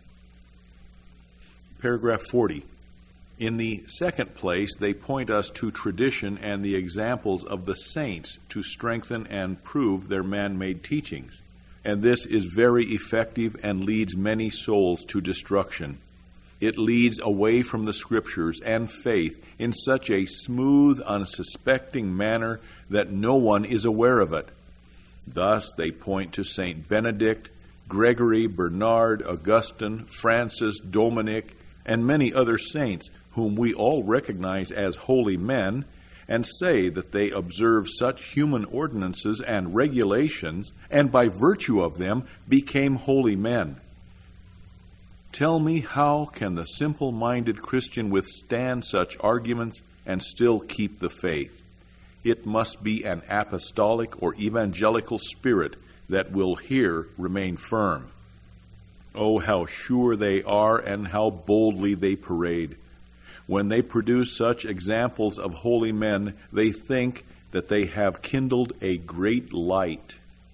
Paragraph 40. In the second place, they point us to tradition and the examples of the saints to strengthen and prove their man-made teachings. And this is very effective and leads many souls to destruction. It leads away from the Scriptures and faith in such a smooth, unsuspecting manner that no one is aware of it. Thus, they point to St. Benedict, Gregory, Bernard, Augustine, Francis, Dominic, and many other saints whom we all recognize as holy men, and say that they observe such human ordinances and regulations, and by virtue of them became holy men. Tell me, how can the simple-minded Christian withstand such arguments and still keep the faith? It must be an apostolic or evangelical spirit that will here remain firm. Oh, how sure they are and how boldly they parade. When they produce such examples of holy men, they think that they have kindled a great light.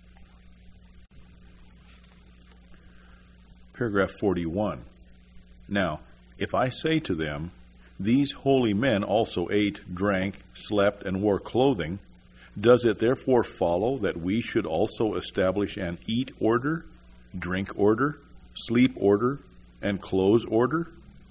Paragraph 41. Now, if I say to them, these holy men also ate, drank, slept, and wore clothing, does it therefore follow that we should also establish an eat order, drink order, sleep order, and clothes order?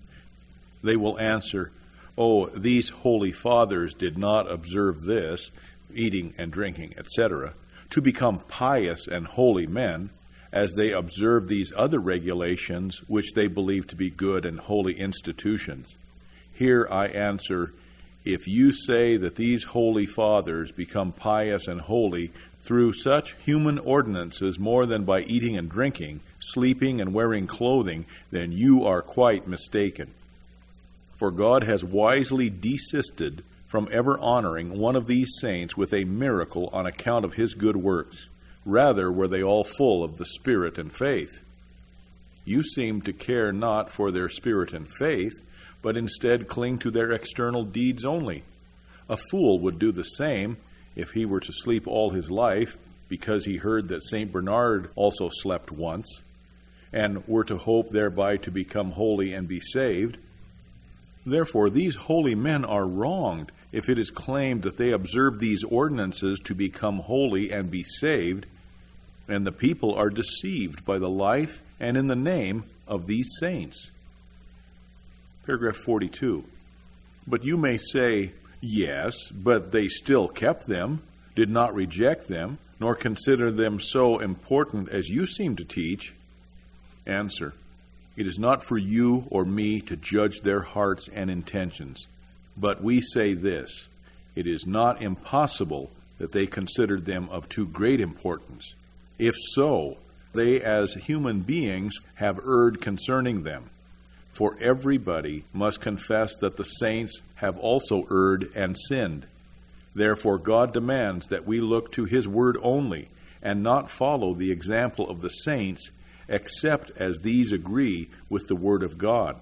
They will answer, oh, these holy fathers did not observe this, eating and drinking, etc., to become pious and holy men, as they observe these other regulations which they believe to be good and holy institutions. Here I answer, if you say that these holy fathers become pious and holy through such human ordinances more than by eating and drinking, sleeping and wearing clothing, then you are quite mistaken. For God has wisely desisted from ever honoring one of these saints with a miracle on account of his good works. Rather were they all full of the Spirit and faith. You seem to care not for their spirit and faith, but instead cling to their external deeds only. A fool would do the same if he were to sleep all his life, because he heard that St. Bernard also slept once, and were to hope thereby to become holy and be saved. Therefore, these holy men are wronged if it is claimed that they observe these ordinances to become holy and be saved, and the people are deceived by the life and in the name of these saints. Paragraph 42. But you may say, yes, but they still kept them, did not reject them, nor consider them so important as you seem to teach. Answer. It is not for you or me to judge their hearts and intentions, but we say this, it is not impossible that they considered them of too great importance. If so, they as human beings have erred concerning them. For everybody must confess that the saints have also erred and sinned. Therefore God demands that we look to his word only, and not follow the example of the saints, except as these agree with the word of God.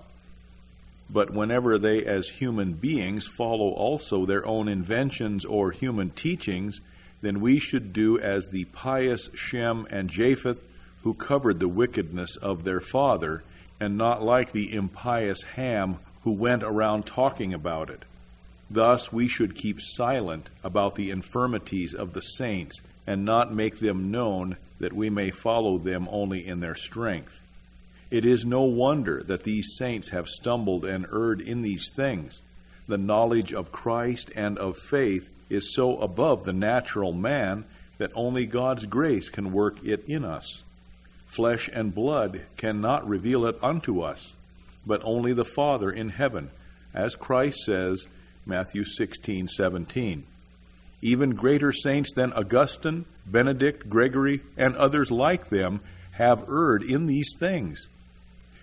But whenever they as human beings follow also their own inventions or human teachings, then we should do as the pious Shem and Japheth, who covered the wickedness of their father, and not like the impious Ham, who went around talking about it. Thus we should keep silent about the infirmities of the saints, and not make them known, that we may follow them only in their strength. It is no wonder that these saints have stumbled and erred in these things. The knowledge of Christ and of faith is so above the natural man that only God's grace can work it in us. Flesh and blood cannot reveal it unto us, but only the Father in heaven, as Christ says, Matthew 16:17. Even greater saints than Augustine, Benedict, Gregory, and others like them have erred in these things.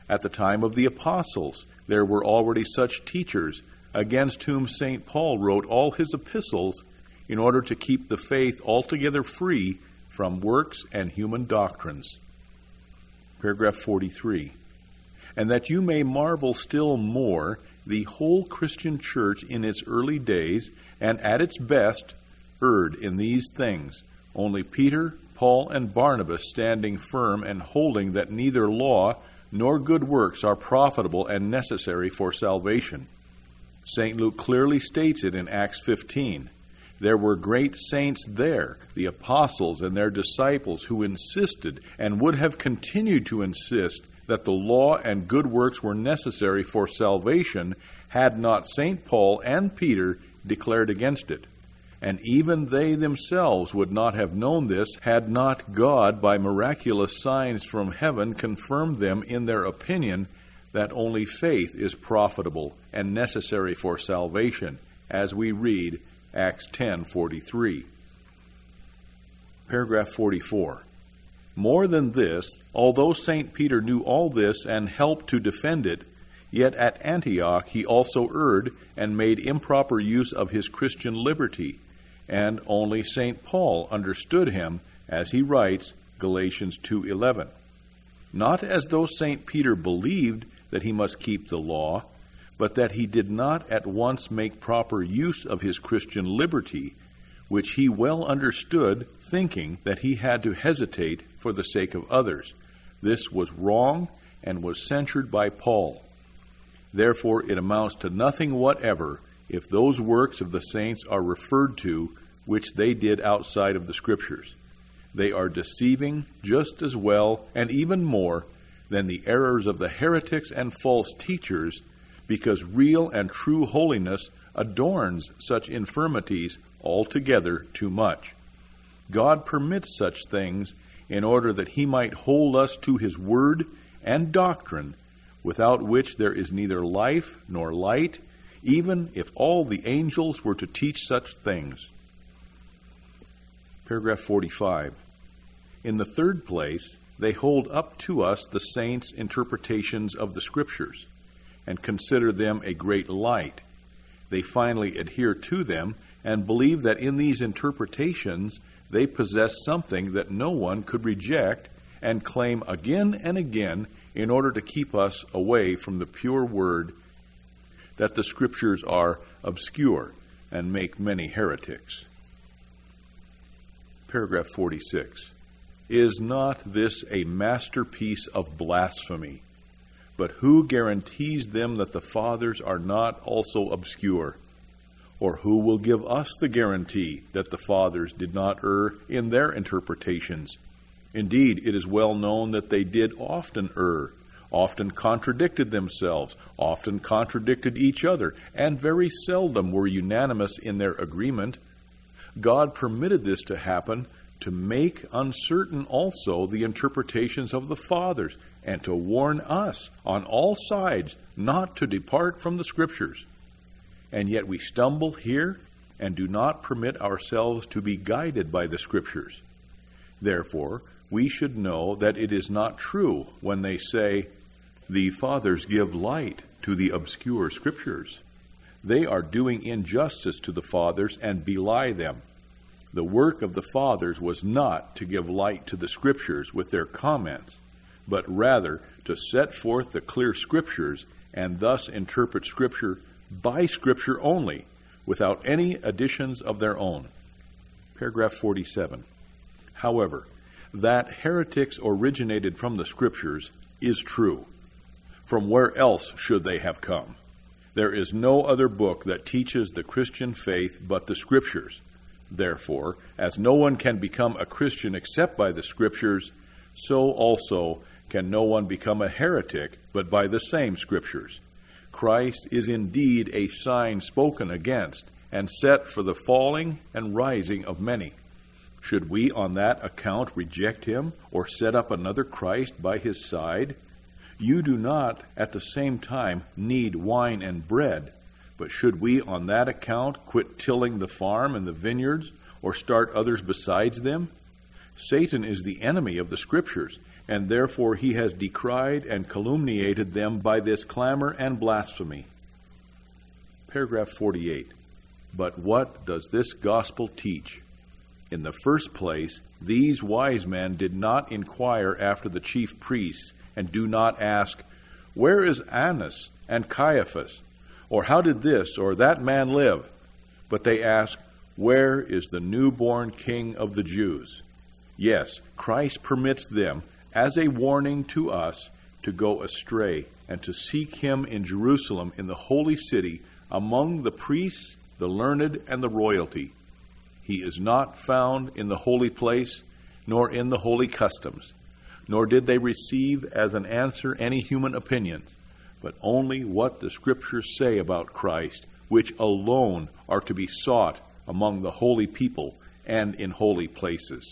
At the time of the apostles, there were already such teachers, against whom St. Paul wrote all his epistles in order to keep the faith altogether free from works and human doctrines. Paragraph 43. And that you may marvel still more, the whole Christian church in its early days, and at its best, erred in these things, only Peter, Paul, and Barnabas standing firm and holding that neither law nor good works are profitable and necessary for salvation. St. Luke clearly states it in Acts 15. There were great saints there, the apostles and their disciples, who insisted and would have continued to insist that the law and good works were necessary for salvation had not St. Paul and Peter declared against it. And even they themselves would not have known this had not God, by miraculous signs from heaven, confirmed them in their opinion that only faith is profitable and necessary for salvation, as we read Acts 10:43. Paragraph 44. More than this, although St. Peter knew all this and helped to defend it, yet at Antioch he also erred and made improper use of his Christian liberty, and only St. Paul understood him, as he writes, Galatians 2:11. Not as though St. Peter believed that he must keep the law, but that he did not at once make proper use of his Christian liberty, which he well understood, thinking that he had to hesitate for the sake of others. This was wrong and was censured by Paul. Therefore, it amounts to nothing whatever if those works of the saints are referred to which they did outside of the Scriptures. They are deceiving just as well and even more than the errors of the heretics and false teachers, because real and true holiness adorns such infirmities altogether too much. God permits such things in order that he might hold us to his word and doctrine, without which there is neither life nor light, even if all the angels were to teach such things. Paragraph 45. In the third place, they hold up to us the saints' interpretations of the Scriptures, and consider them a great light. They finally adhere to them, and believe that in these interpretations they possess something that no one could reject, and claim again and again, in order to keep us away from the pure word, that the Scriptures are obscure and make many heretics. Paragraph 46. Is not this a masterpiece of blasphemy? But who guarantees them that the fathers are not also obscure? Or who will give us the guarantee that the fathers did not err in their interpretations? Indeed, it is well known that they did often err, often contradicted themselves, often contradicted each other, and very seldom were unanimous in their agreement. God permitted this to happen to make uncertain also the interpretations of the fathers, and to warn us on all sides not to depart from the Scriptures. And yet we stumble here and do not permit ourselves to be guided by the Scriptures. Therefore, we should know that it is not true when they say, the fathers give light to the obscure Scriptures. They are doing injustice to the fathers and belie them. The work of the fathers was not to give light to the Scriptures with their comments, but rather to set forth the clear Scriptures and thus interpret Scripture by Scripture only, without any additions of their own. Paragraph 47. However, that heretics originated from the Scriptures is true. From where else should they have come? There is no other book that teaches the Christian faith but the Scriptures. Therefore, as no one can become a Christian except by the Scriptures, so also can no one become a heretic but by the same Scriptures. Christ is indeed a sign spoken against and set for the falling and rising of many. Should we on that account reject him or set up another Christ by his side? You do not at the same time need wine and bread, but should we on that account quit tilling the farm and the vineyards or start others besides them? Satan is the enemy of the Scriptures, and therefore he has decried and calumniated them by this clamor and blasphemy. Paragraph 48. But what does this gospel teach? In the first place, these wise men did not inquire after the chief priests, and do not ask, "Where is Annas and Caiaphas? Or how did this or that man live?" But they ask, "Where is the newborn King of the Jews?" Yes, Christ permits them, as a warning to us, to go astray and to seek him in Jerusalem, in the holy city, among the priests, the learned, and the royalty. He is not found in the holy place, nor in the holy customs, nor did they receive as an answer any human opinions, but only what the Scriptures say about Christ, which alone are to be sought among the holy people and in holy places.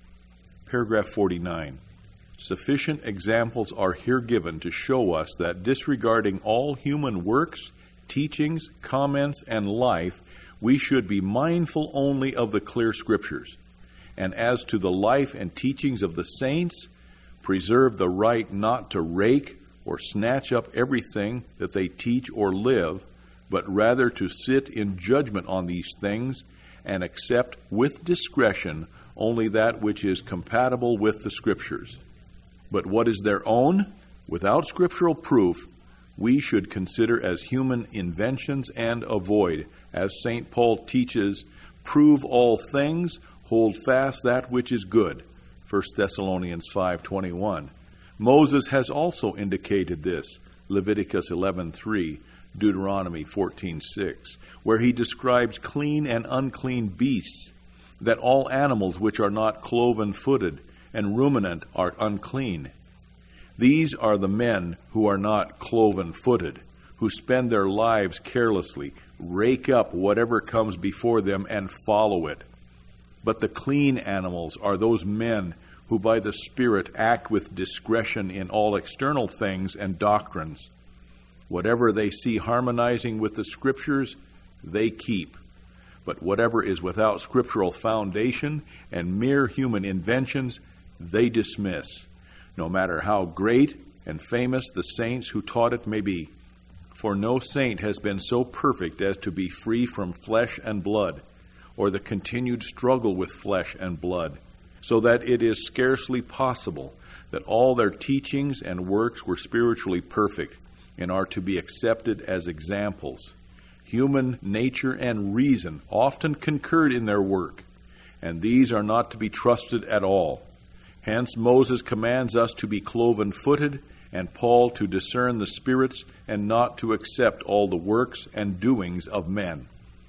Paragraph 49. Sufficient examples are here given to show us that disregarding all human works, teachings, comments, and life, we should be mindful only of the clear Scriptures. And as to the life and teachings of the saints, preserve the right not to rake or snatch up everything that they teach or live, but rather to sit in judgment on these things and accept with discretion only that which is compatible with the Scriptures. But what is their own, without scriptural proof, we should consider as human inventions and avoid. As St. Paul teaches, prove all things, hold fast that which is good. 1 Thessalonians 5:21. Moses has also indicated this, Leviticus 11:3, Deuteronomy 14:6, where he describes clean and unclean beasts, that all animals which are not cloven-footed and ruminant are unclean. These are the men who are not cloven-footed, who spend their lives carelessly, rake up whatever comes before them and follow it. But the clean animals are those men who by the Spirit act with discretion in all external things and doctrines. Whatever they see harmonizing with the Scriptures, they keep. But whatever is without scriptural foundation and mere human inventions, they dismiss, no matter how great and famous the saints who taught it may be. For no saint has been so perfect as to be free from flesh and blood, or the continued struggle with flesh and blood, so that it is scarcely possible that all their teachings and works were spiritually perfect and are to be accepted as examples. Human nature and reason often concurred in their work, and these are not to be trusted at all. Hence Moses commands us to be cloven-footed, and Paul to discern the spirits and not to accept all the works and doings of men.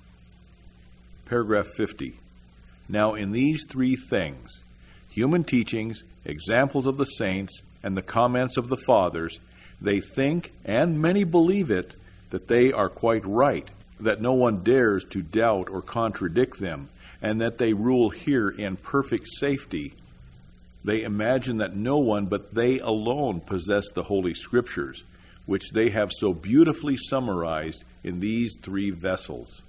Paragraph 50. Now in these three things, human teachings, examples of the saints, and the comments of the fathers, they think, and many believe it, that they are quite right, that no one dares to doubt or contradict them, and that they rule here in perfect safety. They imagine that no one but they alone possess the Holy Scriptures, which they have so beautifully summarized in these three vessels.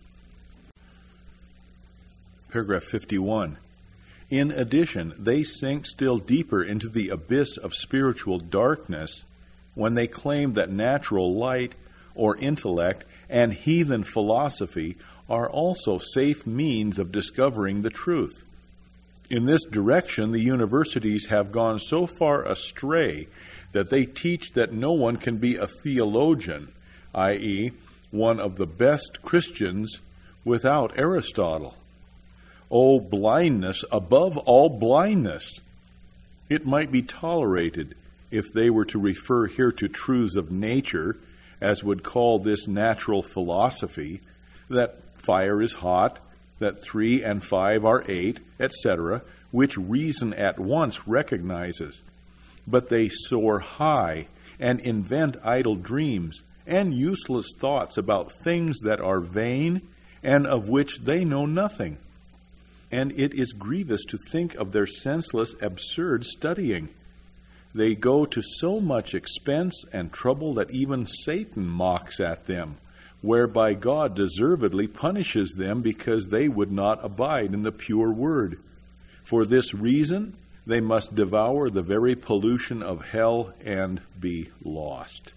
Paragraph 51. In addition, they sink still deeper into the abyss of spiritual darkness when they claim that natural light or intellect and heathen philosophy are also safe means of discovering the truth. In this direction, the universities have gone so far astray that they teach that no one can be a theologian, i.e., one of the best Christians, without Aristotle. Oh, blindness above all blindness! It might be tolerated if they were to refer here to truths of nature, as would call this natural philosophy, that fire is hot, that 3 and 5 are 8, etc., which reason at once recognizes. But they soar high and invent idle dreams and useless thoughts about things that are vain and of which they know nothing. And it is grievous to think of their senseless, absurd studying. They go to so much expense and trouble that even Satan mocks at them, whereby God deservedly punishes them because they would not abide in the pure word. For this reason, they must devour the very pollution of hell and be lost.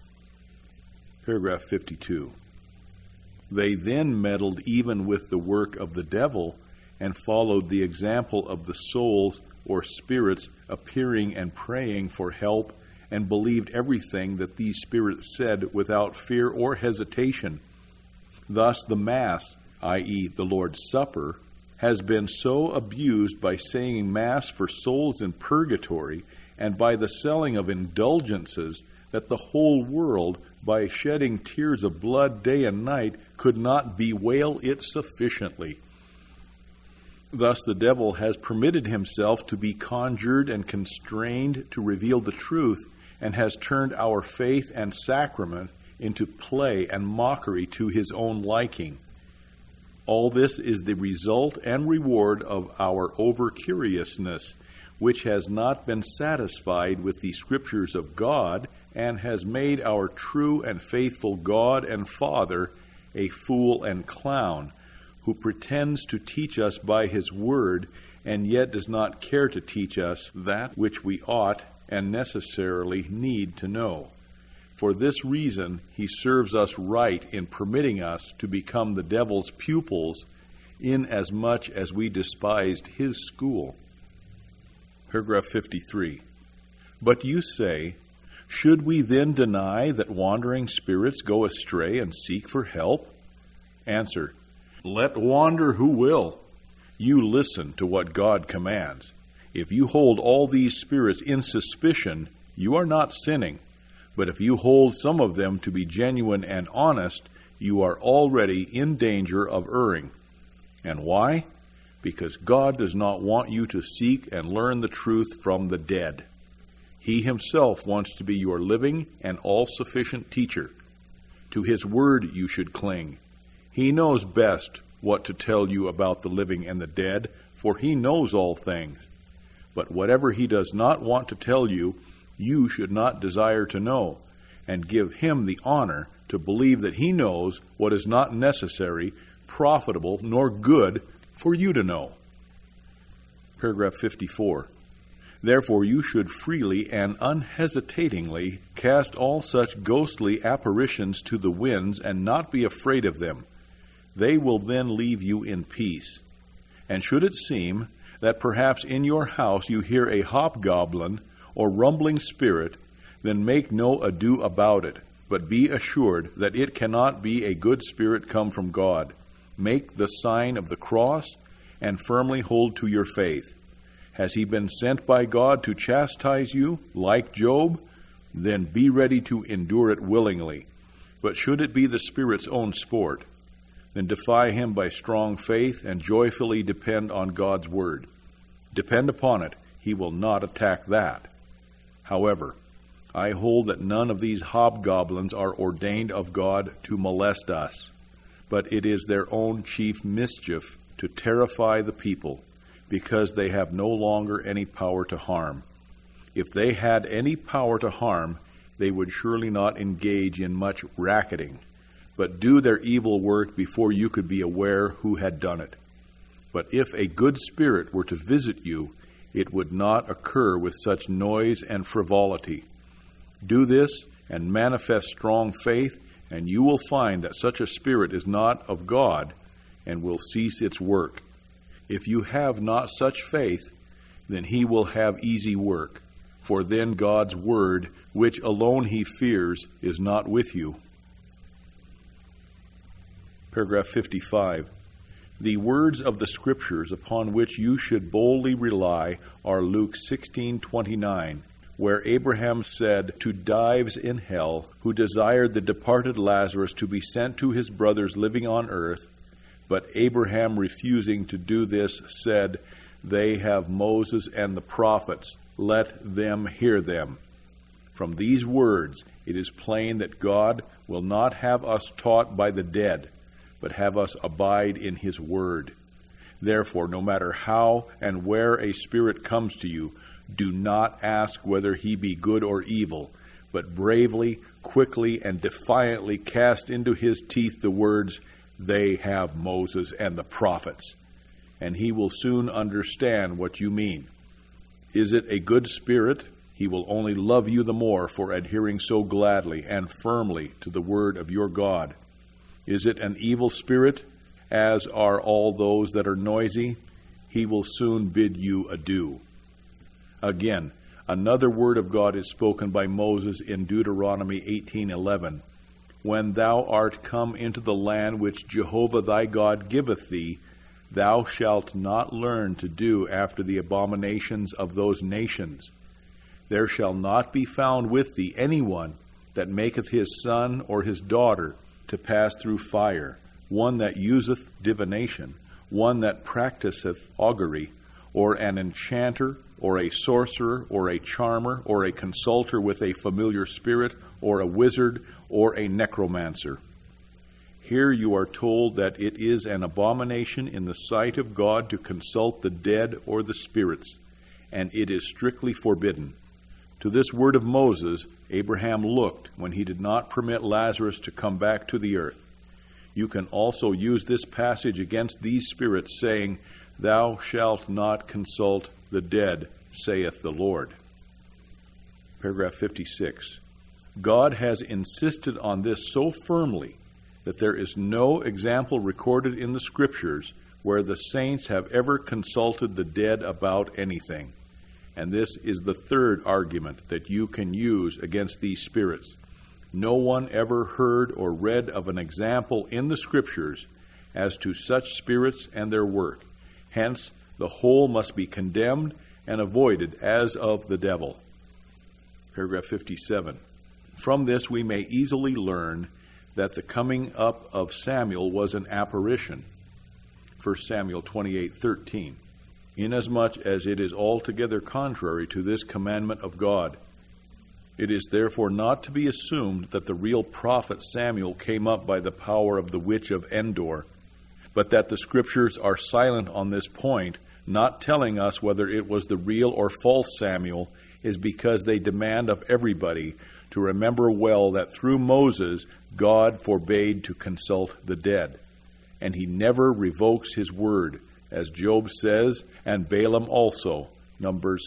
Paragraph 52. They then meddled even with the work of the devil and followed the example of the souls or spirits appearing and praying for help, and believed everything that these spirits said without fear or hesitation. Thus the Mass, i.e. the Lord's Supper, has been so abused by saying Mass for souls in purgatory and by the selling of indulgences that the whole world, by shedding tears of blood day and night, could not bewail it sufficiently. Thus the devil has permitted himself to be conjured and constrained to reveal the truth, and has turned our faith and sacrament into play and mockery to his own liking. All this is the result and reward of our over-curiousness, which has not been satisfied with the Scriptures of God, and has made our true and faithful God and Father a fool and clown, who pretends to teach us by his word, and yet does not care to teach us that which we ought and necessarily need to know. For this reason, he serves us right in permitting us to become the devil's pupils, inasmuch as we despised his school. Paragraph 53. But you say, should we then deny that wandering spirits go astray and seek for help? Answer, let wander who will. You listen to what God commands. If you hold all these spirits in suspicion, you are not sinning. But if you hold some of them to be genuine and honest, you are already in danger of erring. And why? Because God does not want you to seek and learn the truth from the dead. He himself wants to be your living and all-sufficient teacher. To his word you should cling. He knows best what to tell you about the living and the dead, for he knows all things. But whatever he does not want to tell you, you should not desire to know, and give him the honor to believe that he knows what is not necessary, profitable, nor good for you to know. Paragraph 54. Therefore you should freely and unhesitatingly cast all such ghostly apparitions to the winds, and not be afraid of them. They will then leave you in peace. And should it seem that perhaps in your house you hear a hobgoblin or rumbling spirit, then make no ado about it, but be assured that it cannot be a good spirit come from God. Make the sign of the cross, and firmly hold to your faith. Has he been sent by God to chastise you, like Job? Then be ready to endure it willingly. But should it be the Spirit's own sport, then defy him by strong faith, and joyfully depend on God's word. Depend upon it, he will not attack that. However, I hold that none of these hobgoblins are ordained of God to molest us, but it is their own chief mischief to terrify the people, because they have no longer any power to harm. If they had any power to harm, they would surely not engage in much racketing, but do their evil work before you could be aware who had done it. But if a good spirit were to visit you, it would not occur with such noise and frivolity. Do this and manifest strong faith, and you will find that such a spirit is not of God and will cease its work. If you have not such faith, then he will have easy work, for then God's word, which alone he fears, is not with you. Paragraph 55. The words of the Scriptures upon which you should boldly rely are Luke 16:29, where Abraham said to Dives in hell, who desired the departed Lazarus to be sent to his brothers living on earth, but Abraham, refusing to do this, said, They have Moses and the prophets, let them hear them. From these words it is plain that God will not have us taught by the dead, but have us abide in his word. Therefore, no matter how and where a spirit comes to you, do not ask whether he be good or evil, but bravely, quickly, and defiantly cast into his teeth the words, They have Moses and the prophets. and he will soon understand what you mean. Is it a good spirit? He will only love you the more for adhering so gladly and firmly to the word of your God. Is it an evil spirit, as are all those that are noisy? He will soon bid you adieu. Again, another word of God is spoken by Moses in Deuteronomy 18:11. When thou art come into the land which Jehovah thy God giveth thee, thou shalt not learn to do after the abominations of those nations. There shall not be found with thee any one that maketh his son or his daughter to pass through fire, one that useth divination, one that practiseth augury, or an enchanter, or a sorcerer, or a charmer, or a consulter with a familiar spirit, or a wizard, or a necromancer. Here you are told that it is an abomination in the sight of God to consult the dead or the spirits, and it is strictly forbidden. To this word of Moses, Abraham looked when he did not permit Lazarus to come back to the earth. You can also use this passage against these spirits, saying, Thou shalt not consult the dead, saith the Lord. Paragraph 56. God has insisted on this so firmly that there is no example recorded in the Scriptures where the saints have ever consulted the dead about anything. And this is the third argument that you can use against these spirits. No one ever heard or read of an example in the Scriptures as to such spirits and their work. Hence, the whole must be condemned and avoided as of the devil. Paragraph 57. From this we may easily learn that the coming up of Samuel was an apparition. 1 Samuel 28:13. Inasmuch as it is altogether contrary to this commandment of God. It is therefore not to be assumed that the real prophet Samuel came up by the power of the witch of Endor, but that the Scriptures are silent on this point, not telling us whether it was the real or false Samuel, is because they demand of everybody to remember well that through Moses God forbade to consult the dead, and he never revokes his word, as Job says, and Balaam also, Numbers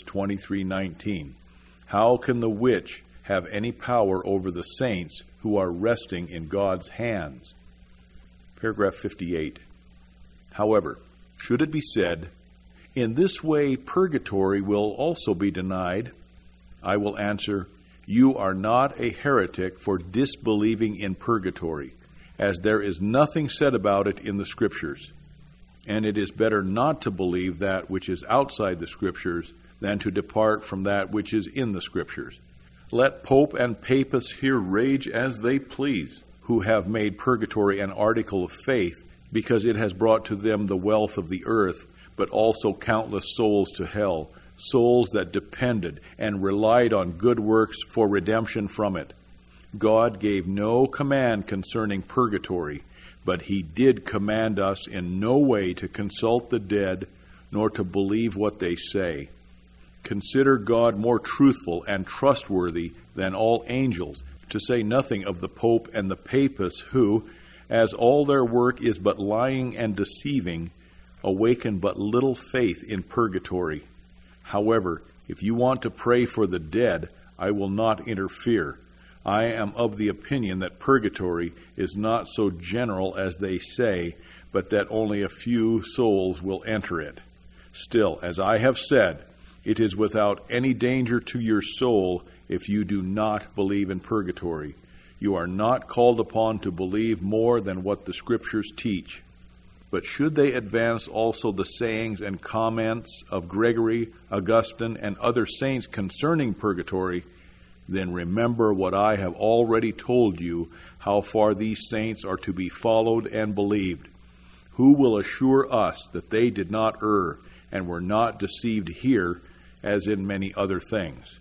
23:19. How can the witch have any power over the saints who are resting in God's hands? Paragraph 58. However, should it be said, in this way purgatory will also be denied, I will answer, you are not a heretic for disbelieving in purgatory, as there is nothing said about it in the Scriptures. And it is better not to believe that which is outside the Scriptures than to depart from that which is in the Scriptures. Let Pope and Papists here rage as they please, who have made purgatory an article of faith, because it has brought to them the wealth of the earth, but also countless souls to hell, souls that depended and relied on good works for redemption from it. God gave no command concerning purgatory, but he did command us in no way to consult the dead, nor to believe what they say. Consider God more truthful and trustworthy than all angels, to say nothing of the Pope and the Papists who, as all their work is but lying and deceiving, awaken but little faith in purgatory. However, if you want to pray for the dead, I will not interfere. I am of the opinion that purgatory is not so general as they say, but that only a few souls will enter it. Still, as I have said, it is without any danger to your soul if you do not believe in purgatory. You are not called upon to believe more than what the Scriptures teach. But should they advance also the sayings and comments of Gregory, Augustine, and other saints concerning purgatory, then remember what I have already told you, how far these saints are to be followed and believed. Who will assure us that they did not err and were not deceived here, as in many other things?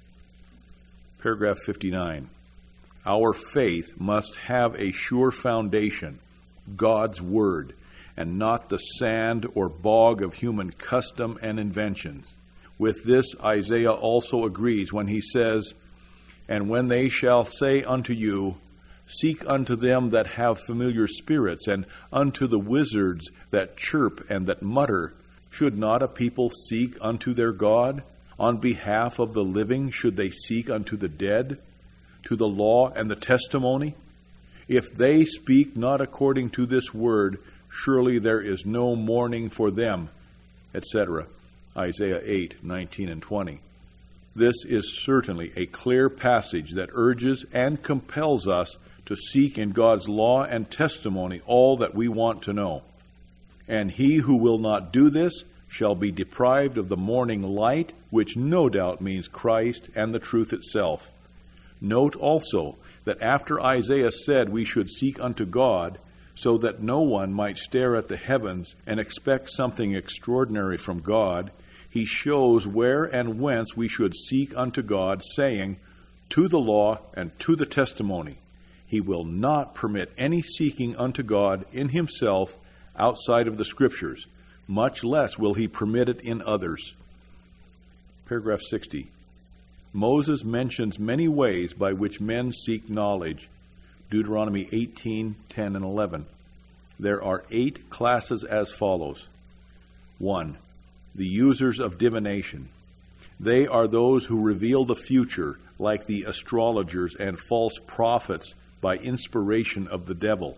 Paragraph 59. Our faith must have a sure foundation, God's Word, and not the sand or bog of human custom and inventions. With this Isaiah also agrees when he says, And when they shall say unto you, Seek unto them that have familiar spirits, and unto the wizards that chirp and that mutter. Should not a people seek unto their God? On behalf of the living should they seek unto the dead? To the law and the testimony? If they speak not according to this word, surely there is no mourning for them, etc. Isaiah 8:19 and 20. This is certainly a clear passage that urges and compels us to seek in God's law and testimony all that we want to know. And he who will not do this shall be deprived of the morning light, which no doubt means Christ and the truth itself. Note also that after Isaiah said we should seek unto God, so that no one might stare at the heavens and expect something extraordinary from God, he shows where and whence we should seek unto God, saying, to the law and to the testimony. He will not permit any seeking unto God in himself outside of the Scriptures, much less will he permit it in others. Paragraph 60. Moses mentions many ways by which men seek knowledge. Deuteronomy 18:10 and 11. There are 8 classes as follows. 1. The users of divination. They are those who reveal the future, like the astrologers and false prophets, by inspiration of the devil.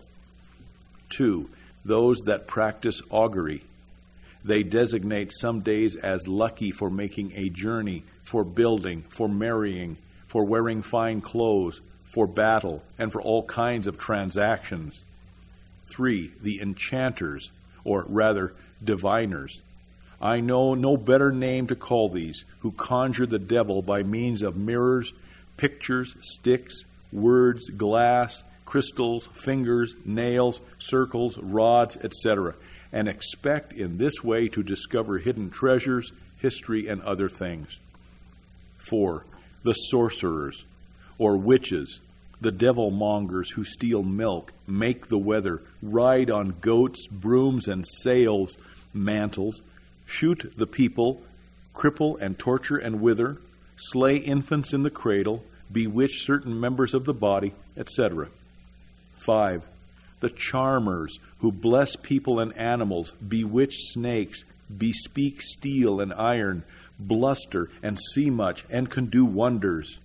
2. Those that practice augury. They designate some days as lucky for making a journey, for building, for marrying, for wearing fine clothes, for battle, and for all kinds of transactions. 3. The enchanters, or rather diviners. I know no better name to call these, who conjure the devil by means of mirrors, pictures, sticks, words, glass, crystals, fingers, nails, circles, rods, etc., and expect in this way to discover hidden treasures, history, and other things. 4. The sorcerers, or witches, the devil-mongers who steal milk, make the weather, ride on goats, brooms, and sails, mantles, shoot the people, cripple and torture and wither, slay infants in the cradle, bewitch certain members of the body, etc. 5. The charmers who bless people and animals, bewitch snakes, bespeak steel and iron, bluster and see much, and can do wonders.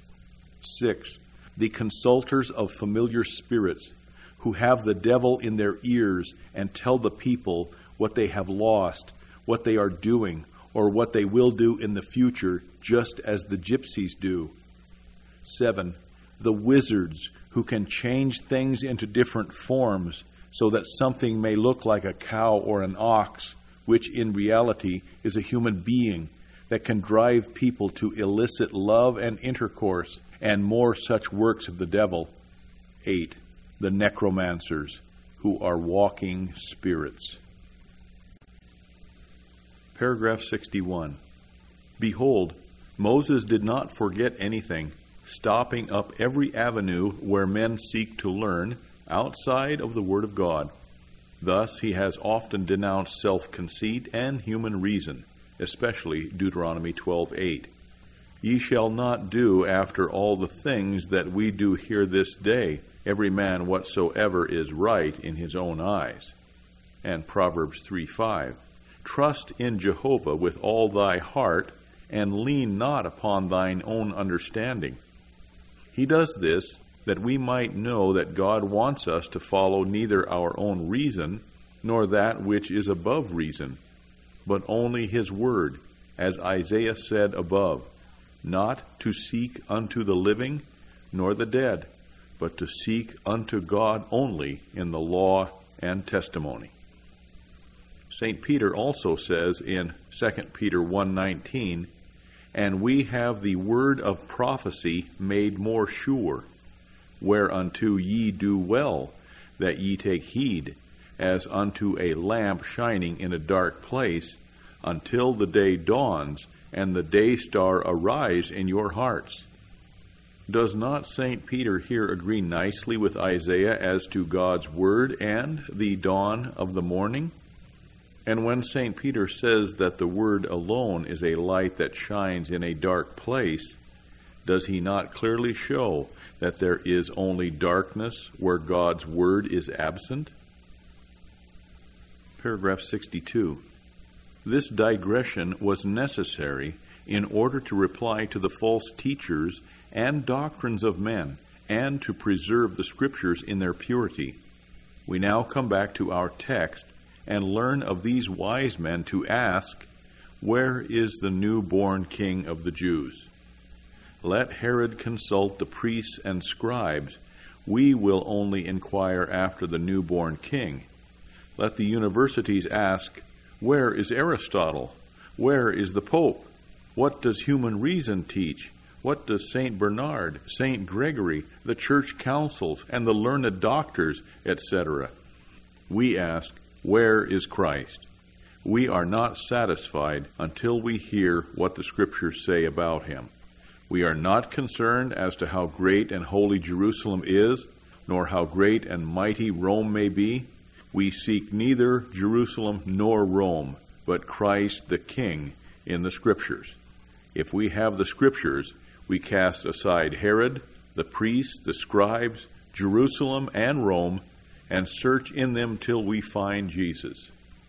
6. The consulters of familiar spirits, who have the devil in their ears and tell the people what they have lost, what they are doing, or what they will do in the future, just as the gypsies do. 7. The wizards, who can change things into different forms so that something may look like a cow or an ox, which in reality is a human being that can drive people to illicit love and intercourse, and more such works of the devil. 8. The necromancers, who are walking spirits. Paragraph 61. Behold, Moses did not forget anything, stopping up every avenue where men seek to learn outside of the Word of God. Thus he has often denounced self-conceit and human reason, especially Deuteronomy 12:8. Ye shall not do after all the things that we do here this day, every man whatsoever is right in his own eyes. And Proverbs 3:5. Trust in Jehovah with all thy heart, and lean not upon thine own understanding. He does this that we might know that God wants us to follow neither our own reason, nor that which is above reason, but only his word, as Isaiah said above, not to seek unto the living, nor the dead, but to seek unto God only in the law and testimony. St. Peter also says in 2 Peter 1:19, and we have the word of prophecy made more sure, whereunto ye do well, that ye take heed, as unto a lamp shining in a dark place, until the day dawns, and the day star arise in your hearts. Does not St. Peter here agree nicely with Isaiah as to God's word and the dawn of the morning? And when St. Peter says that the word alone is a light that shines in a dark place, does he not clearly show that there is only darkness where God's word is absent? Paragraph 62. This digression was necessary in order to reply to the false teachers and doctrines of men, and to preserve the Scriptures in their purity. We now come back to our text and learn of these wise men to ask, where is the newborn King of the Jews? Let Herod consult the priests and scribes. We will only inquire after the newborn king. Let the universities ask, where is Aristotle? Where is the Pope? What does human reason teach? What does St. Bernard, St. Gregory, the church councils, and the learned doctors, etc.? We ask, where is Christ? We are not satisfied until we hear what the Scriptures say about him. We are not concerned as to how great and holy Jerusalem is, nor how great and mighty Rome may be. We seek neither Jerusalem nor Rome, but Christ the King in the Scriptures. If we have the Scriptures, we cast aside Herod, the priests, the scribes, Jerusalem, and Rome, and search in them till we find Jesus.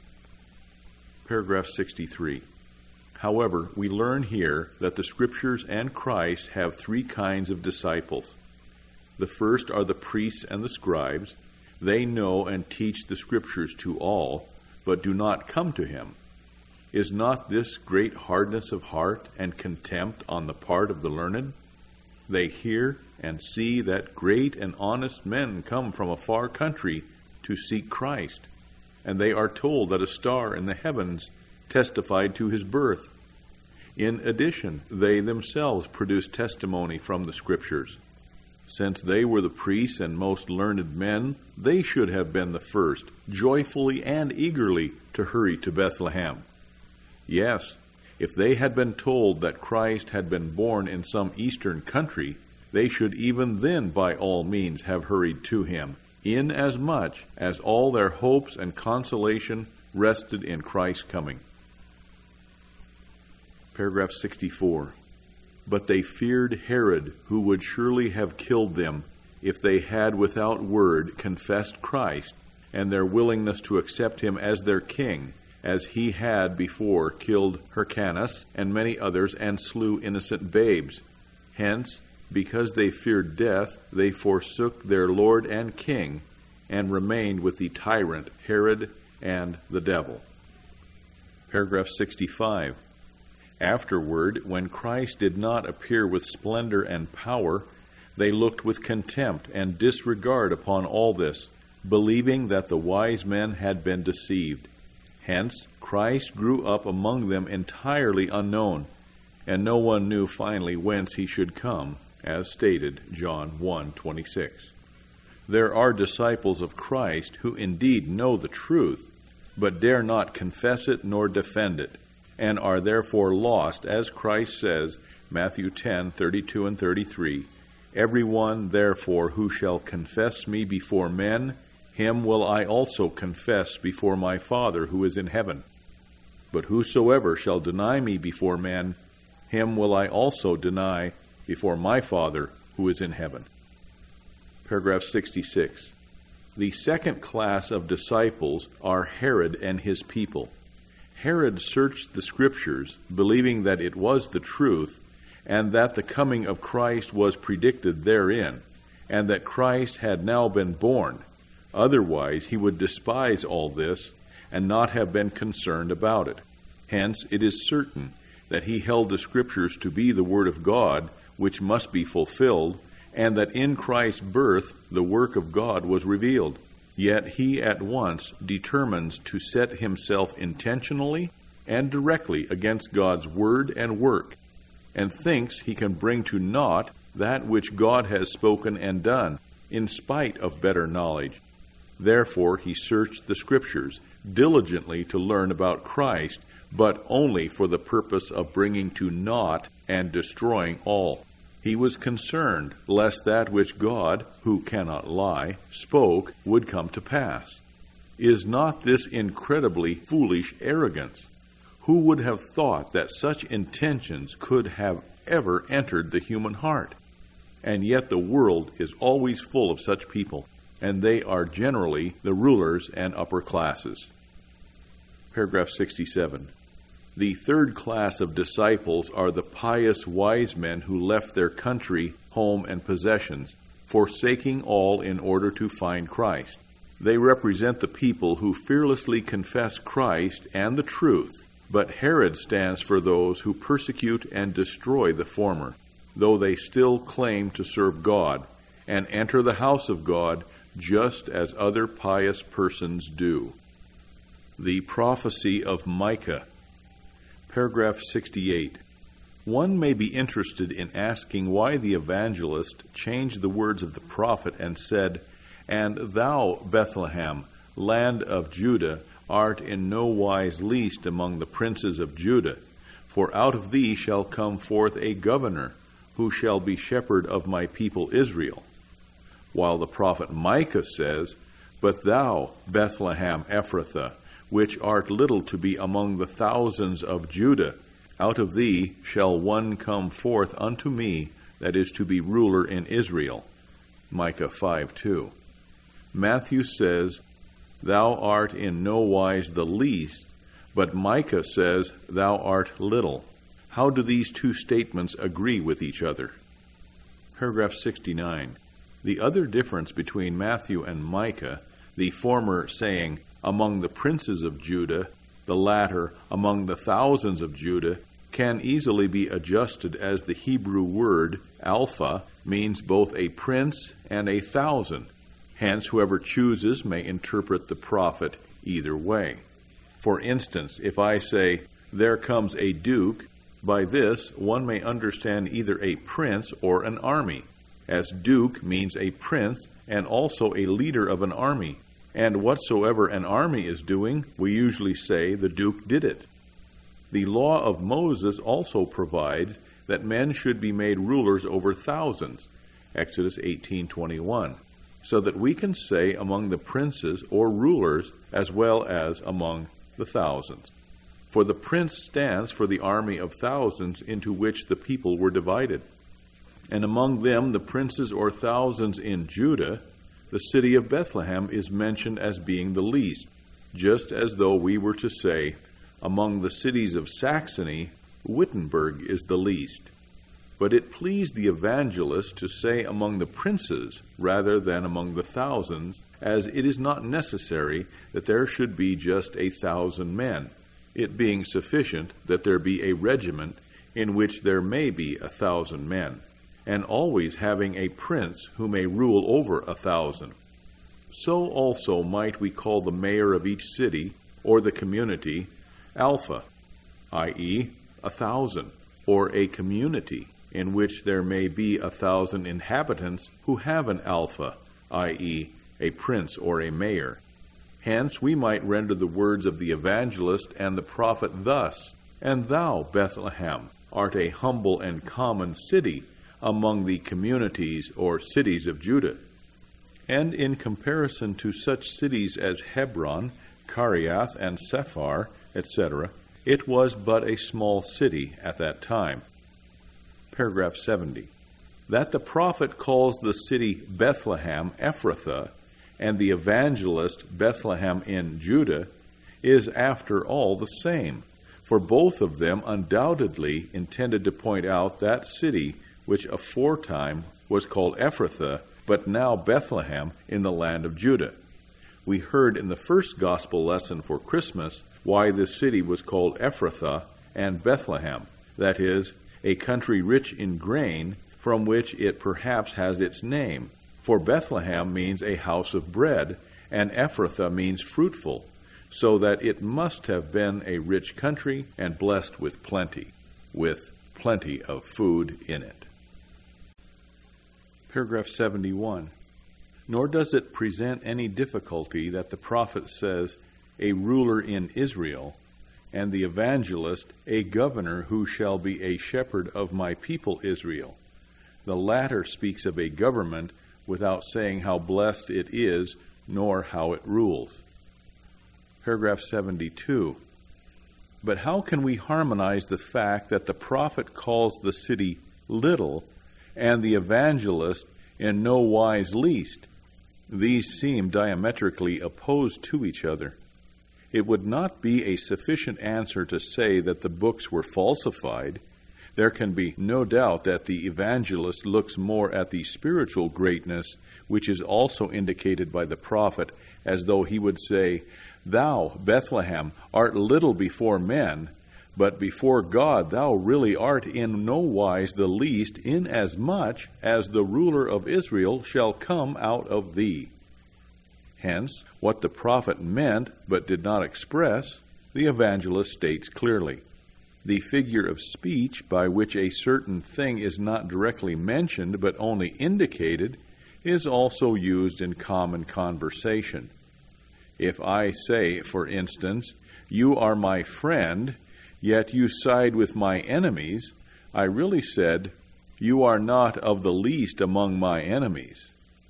Paragraph 63. However, we learn here that the Scriptures and Christ have three kinds of disciples. The first are the priests and the scribes. They know and teach the Scriptures to all, but do not come to him. Is not this great hardness of heart and contempt on the part of the learned? They hear and see that great and honest men come from a far country to seek Christ, and they are told that a star in the heavens testified to his birth. In addition, they themselves produce testimony from the Scriptures. Since they were the priests and most learned men, they should have been the first, joyfully and eagerly, to hurry to Bethlehem. Yes, if they had been told that Christ had been born in some eastern country, they should even then by all means have hurried to him, inasmuch as all their hopes and consolation rested in Christ's coming. Paragraph 64. But they feared Herod, who would surely have killed them if they had without word confessed Christ, and their willingness to accept him as their king, as he had before killed Hyrcanus and many others and slew innocent babes. Hence, because they feared death, they forsook their Lord and King, and remained with the tyrant Herod and the devil. Paragraph 65. Afterward, when Christ did not appear with splendor and power, they looked with contempt and disregard upon all this, believing that the wise men had been deceived. Hence, Christ grew up among them entirely unknown, and no one knew finally whence he should come, as stated John 1:26. There are disciples of Christ who indeed know the truth, but dare not confess it nor defend it, and are therefore lost, as Christ says, Matthew 10:32 and 33, "Everyone, therefore, who shall confess me before men, him will I also confess before my Father who is in heaven. But whosoever shall deny me before men, him will I also deny before my Father who is in heaven." Paragraph 66. The second class of disciples are Herod and his people. Herod searched the Scriptures, believing that it was the truth, and that the coming of Christ was predicted therein, and that Christ had now been born. Otherwise, he would despise all this and not have been concerned about it. Hence, it is certain that he held the Scriptures to be the Word of God, which must be fulfilled, and that in Christ's birth the work of God was revealed. Yet he at once determines to set himself intentionally and directly against God's word and work, and thinks he can bring to naught that which God has spoken and done, in spite of better knowledge. Therefore he searched the Scriptures diligently to learn about Christ, but only for the purpose of bringing to naught and destroying all. He was concerned lest that which God, who cannot lie, spoke would come to pass. Is not this incredibly foolish arrogance? Who would have thought that such intentions could have ever entered the human heart? and yet the world is always full of such people, and they are generally the rulers and upper classes. Paragraph 67. The third class of disciples are the pious wise men who left their country, home, and possessions, forsaking all in order to find Christ. They represent the people who fearlessly confess Christ and the truth, but Herod stands for those who persecute and destroy the former, though they still claim to serve God and enter the house of God just as other pious persons do. The prophecy of Micah. Paragraph 68. One may be interested in asking why the evangelist changed the words of the prophet and said, "And thou, Bethlehem, land of Judah, art in no wise least among the princes of Judah, for out of thee shall come forth a governor, who shall be shepherd of my people Israel." While the prophet Micah says, "But thou, Bethlehem Ephrathah, which art little to be among the thousands of Judah, out of thee shall one come forth unto me, that is to be ruler in Israel." Micah 5:2. Matthew says, "Thou art in no wise the least," but Micah says, "Thou art little." How do these two statements agree with each other? Paragraph 69. The other difference between Matthew and Micah, the former saying, "among the princes of Judah," the latter, "among the thousands of Judah," can easily be adjusted as the Hebrew word alpha means both a prince and a thousand. Hence, whoever chooses may interpret the prophet either way. For instance, if I say, "There comes a duke," by this one may understand either a prince or an army, as duke means a prince and also a leader of an army. And whatsoever an army is doing, we usually say the duke did it. The law of Moses also provides that men should be made rulers over thousands, Exodus 18:21, so that we can say among the princes or rulers as well as among the thousands. For the prince stands for the army of thousands into which the people were divided. And among them the princes or thousands in Judah, the city of Bethlehem is mentioned as being the least, just as though we were to say, among the cities of Saxony, Wittenberg is the least. But it pleased the evangelist to say among the princes rather than among the thousands, as it is not necessary that there should be just 1,000 men, it being sufficient that there be a regiment in which there may be 1,000 men, and always having a prince who may rule over 1,000. So also might we call the mayor of each city, or the community, Alpha, i.e., 1,000, or a community in which there may be 1,000 inhabitants who have an alpha, i.e., a prince or a mayor. Hence we might render the words of the evangelist and the prophet thus, "And thou, Bethlehem, art a humble and common city among the communities or cities of Judah." And in comparison to such cities as Hebron, Kiriath, and Sephar, etc., it was but a small city at that time. Paragraph 70. That the prophet calls the city Bethlehem Ephrathah, and the evangelist Bethlehem in Judah, is after all the same, for both of them undoubtedly intended to point out that city which aforetime was called Ephrathah, but now Bethlehem in the land of Judah. We heard in the first gospel lesson for Christmas why this city was called Ephrathah and Bethlehem, that is, a country rich in grain, from which it perhaps has its name. For Bethlehem means a house of bread, and Ephrathah means fruitful, so that it must have been a rich country and blessed with plenty of food in it. Paragraph 71. Nor does it present any difficulty that the prophet says, "a ruler in Israel," and the evangelist, "a governor who shall be a shepherd of my people Israel." The latter speaks of a government without saying how blessed it is, nor how it rules. Paragraph 72. But how can we harmonize the fact that the prophet calls the city little and the evangelist in no wise least. These seem diametrically opposed to each other. It would not be a sufficient answer to say that the books were falsified. There can be no doubt that the evangelist looks more at the spiritual greatness, which is also indicated by the prophet, as though he would say, "Thou, Bethlehem, art little before men, but before God thou really art in no wise the least, inasmuch as the ruler of Israel shall come out of thee." Hence, what the prophet meant but did not express, the evangelist states clearly. The figure of speech by which a certain thing is not directly mentioned but only indicated is also used in common conversation. If I say, for instance, "You are my friend, yet you side with my enemies," I really said, "You are not of the least among my enemies."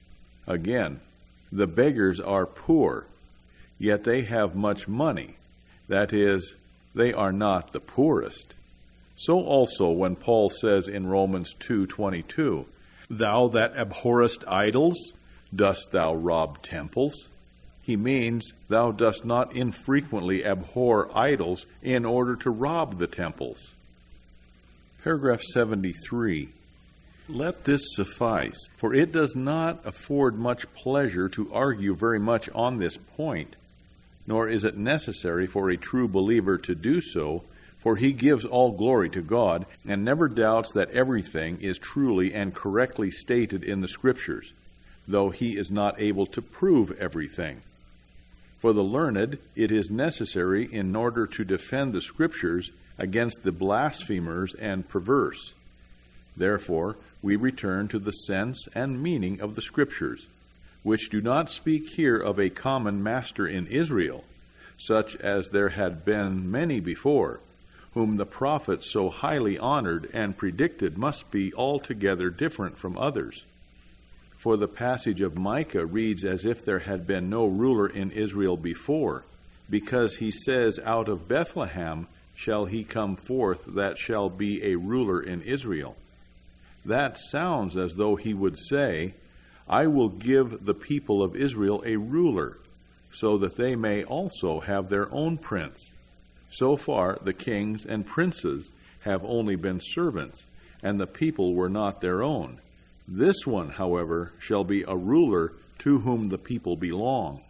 Again, the beggars are poor, yet they have much money. That is, they are not the poorest. So also when Paul says in Romans 2:22, "Thou that abhorrest idols, dost thou rob temples?" He means thou dost not infrequently abhor idols in order to rob the temples. Paragraph 73. Let this suffice, for it does not afford much pleasure to argue very much on this point, nor is it necessary for a true believer to do so, for he gives all glory to God, and never doubts that everything is truly and correctly stated in the Scriptures, though he is not able to prove everything. For the learned, it is necessary, in order to defend the Scriptures, against the blasphemers and perverse. Therefore, we return to the sense and meaning of the Scriptures, which do not speak here of a common master in Israel, such as there had been many before, whom the prophets so highly honored and predicted must be altogether different from others. For the passage of Micah reads as if there had been no ruler in Israel before, because he says, "Out of Bethlehem shall he come forth that shall be a ruler in Israel." That sounds as though he would say, "I will give the people of Israel a ruler, so that they may also have their own prince." So far, the kings and princes have only been servants, and the people were not their own. This one, however, shall be a ruler to whom the people belong.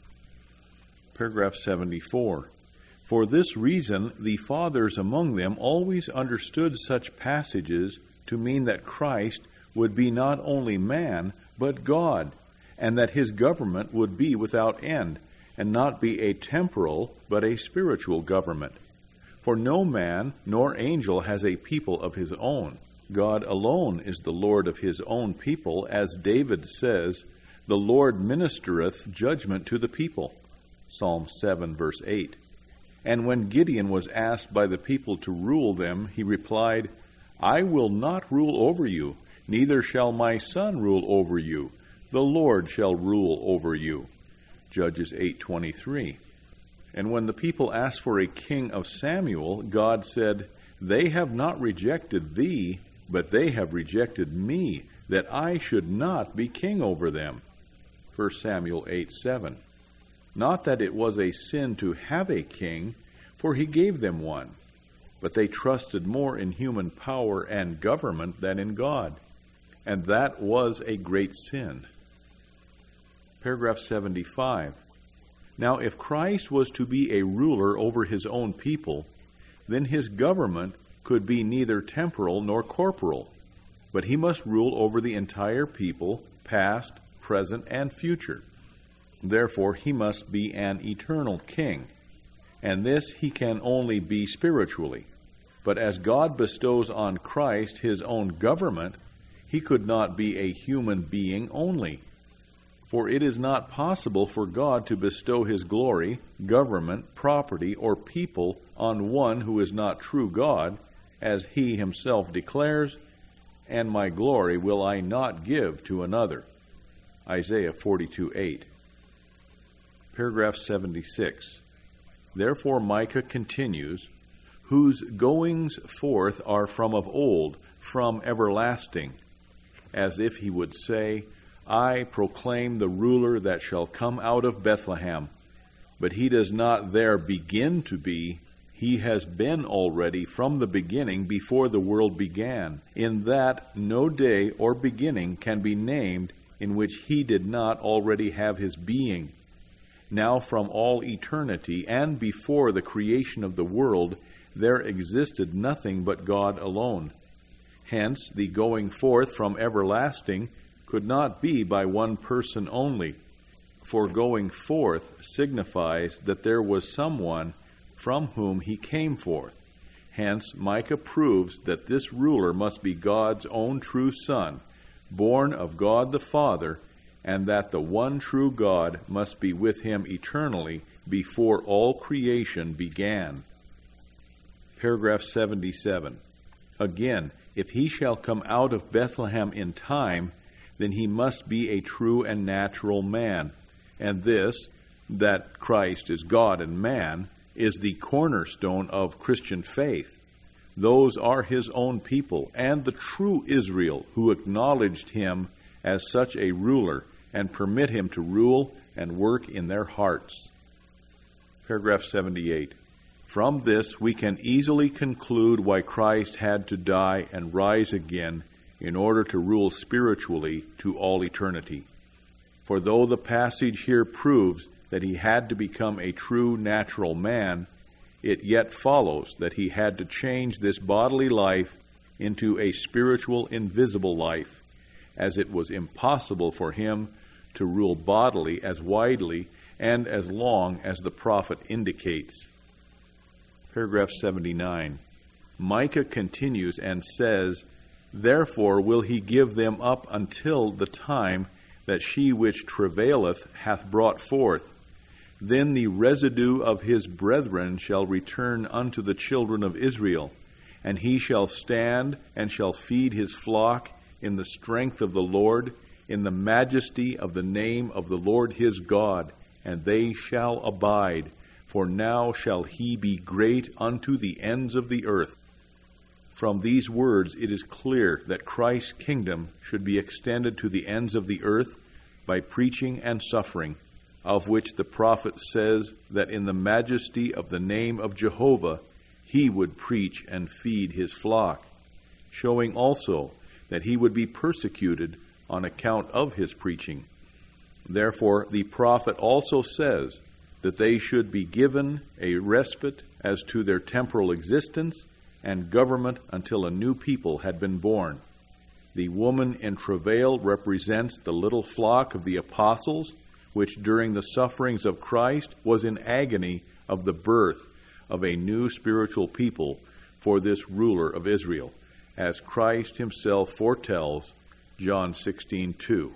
Paragraph 74. For this reason, the fathers among them always understood such passages to mean that Christ would be not only man, but God, and that his government would be without end, and not be a temporal, but a spiritual government. For no man nor angel has a people of his own. God alone is the Lord of his own people, as David says, "The Lord ministereth judgment to the people." Psalm 7, verse 8. And when Gideon was asked by the people to rule them, he replied, "I will not rule over you, neither shall my son rule over you. The Lord shall rule over you." Judges 8:23. And when the people asked for a king of Samuel, God said, "They have not rejected thee, but they have rejected me, that I should not be king over them." 1 Samuel 8:7. Not that it was a sin to have a king, for he gave them one, but they trusted more in human power and government than in God, and that was a great sin. Paragraph 75. Now, if Christ was to be a ruler over his own people, then his government could be neither temporal nor corporal, but he must rule over the entire people, past, present, and future. Therefore, he must be an eternal king, and this he can only be spiritually. But as God bestows on Christ his own government, he could not be a human being only. For it is not possible for God to bestow his glory, government, property, or people on one who is not true God, as he himself declares, "And my glory will I not give to another." Isaiah 42:8. Paragraph 76. Therefore Micah continues, "Whose goings forth are from of old, from everlasting, as if he would say, I proclaim the ruler that shall come out of Bethlehem. But he does not there begin to be. He has been already from the beginning, before the world began, in that no day or beginning can be named in which he did not already have his being. Now from all eternity and before the creation of the world, there existed nothing but God alone. Hence the going forth from everlasting could not be by one person only, for going forth signifies that there was someone from whom he came forth. Hence Micah proves that this ruler must be God's own true Son, born of God the Father, and that the one true God must be with him eternally before all creation began. Paragraph 77. Again, if he shall come out of Bethlehem in time, then he must be a true and natural man. And this, that Christ is God and man, is the cornerstone of Christian faith. Those are his own people and the true Israel who acknowledged him as such a ruler and permit him to rule and work in their hearts. Paragraph 78. From this we can easily conclude why Christ had to die and rise again in order to rule spiritually to all eternity. For though the passage here proves that he had to become a true natural man, it yet follows that he had to change this bodily life into a spiritual, invisible life, as it was impossible for him to rule bodily as widely and as long as the prophet indicates. Paragraph 79. Micah continues and says, Therefore will he give them up until the time that she which travaileth hath brought forth. Then the residue of his brethren shall return unto the children of Israel, and he shall stand and shall feed his flock in the strength of the Lord, in the majesty of the name of the Lord his God, and they shall abide. For now shall he be great unto the ends of the earth. From these words it is clear that Christ's kingdom should be extended to the ends of the earth by preaching and suffering, of which the prophet says that in the majesty of the name of Jehovah he would preach and feed his flock, showing also that he would be persecuted on account of his preaching. Therefore the prophet also says that they should be given a respite as to their temporal existence and government until a new people had been born. The woman in travail represents the little flock of the apostles, which during the sufferings of Christ was in agony of the birth of a new spiritual people for this ruler of Israel, as Christ himself foretells, John 16:2.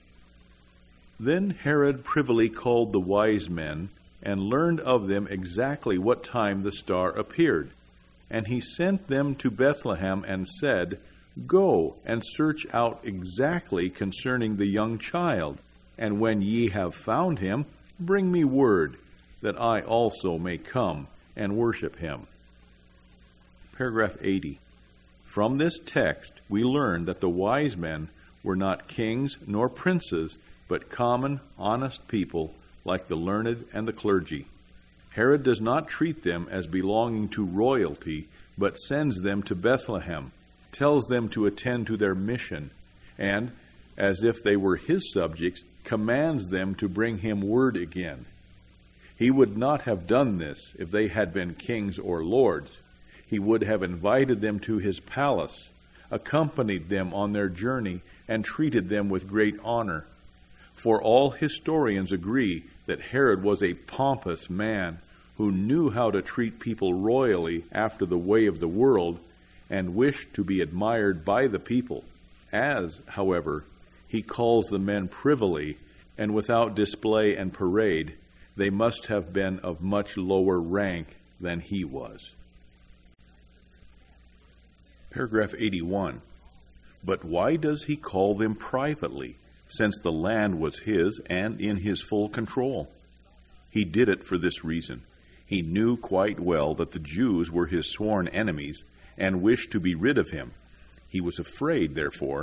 Then Herod privily called the wise men and learned of them exactly what time the star appeared. And he sent them to Bethlehem and said, Go and search out exactly concerning the young child, and when ye have found him, bring me word, that I also may come and worship him. Paragraph 80. From this text we learn that the wise men were not kings nor princes, but common, honest people like the learned and the clergy. Herod does not treat them as belonging to royalty, but sends them to Bethlehem, tells them to attend to their mission, and, as if they were his subjects, commands them to bring him word again. He would not have done this if they had been kings or lords. He would have invited them to his palace, accompanied them on their journey, and treated them with great honor. For all historians agree that Herod was a pompous man who knew how to treat people royally after the way of the world and wished to be admired by the people. As, however, he calls the men privily and without display and parade, they must have been of much lower rank than he was. Paragraph 81. But why does he call them privately, since the land was his and in his full control? He did it for this reason. He knew quite well that the Jews were his sworn enemies and wished to be rid of him. He was afraid, therefore,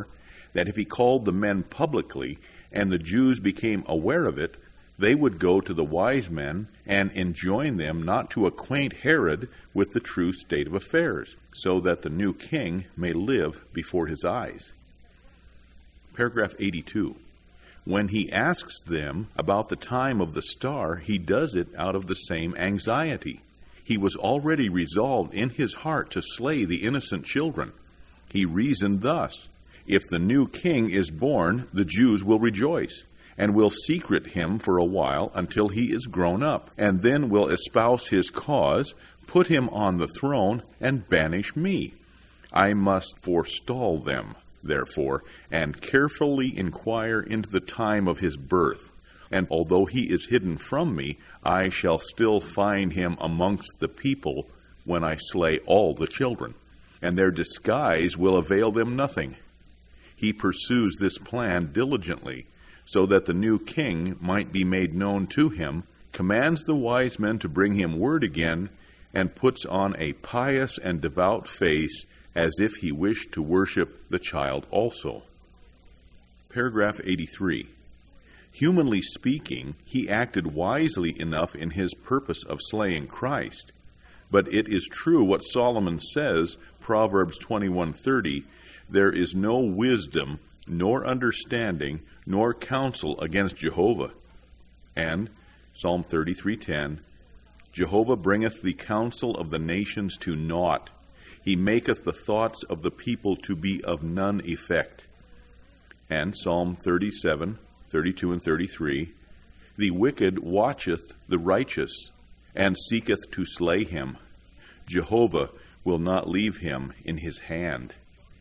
that if he called the men publicly and the Jews became aware of it, they would go to the wise men and enjoin them not to acquaint Herod with the true state of affairs, so that the new king may live before his eyes. Paragraph 82. When he asks them about the time of the star, he does it out of the same anxiety. He was already resolved in his heart to slay the innocent children. He reasoned thus: if the new king is born, the Jews will rejoice, and will secret him for a while until he is grown up, and then will espouse his cause, put him on the throne, and banish me. I must forestall them, therefore, and carefully inquire into the time of his birth. And although he is hidden from me, I shall still find him amongst the people when I slay all the children, and their disguise will avail them nothing. He pursues this plan diligently, so that the new king might be made known to him, commands the wise men to bring him word again, and puts on a pious and devout face, as if he wished to worship the child also. Paragraph 83. Humanly speaking, he acted wisely enough in his purpose of slaying Christ. But it is true what Solomon says, Proverbs 21:30, there is no wisdom, nor understanding, nor counsel against Jehovah. And Psalm 33:10, Jehovah bringeth the counsel of the nations to naught. He maketh the thoughts of the people to be of none effect. And Psalm 37:32 and 33, the wicked watcheth the righteous, and seeketh to slay him. Jehovah will not leave him in his hand.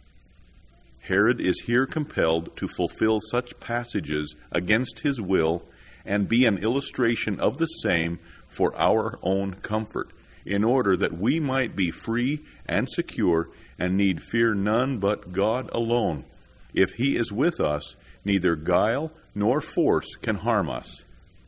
Herod is here compelled to fulfill such passages against his will and be an illustration of the same for our own comfort, in order that we might be free and secure and need fear none but God alone. If he is with us, neither guile nor force can harm us.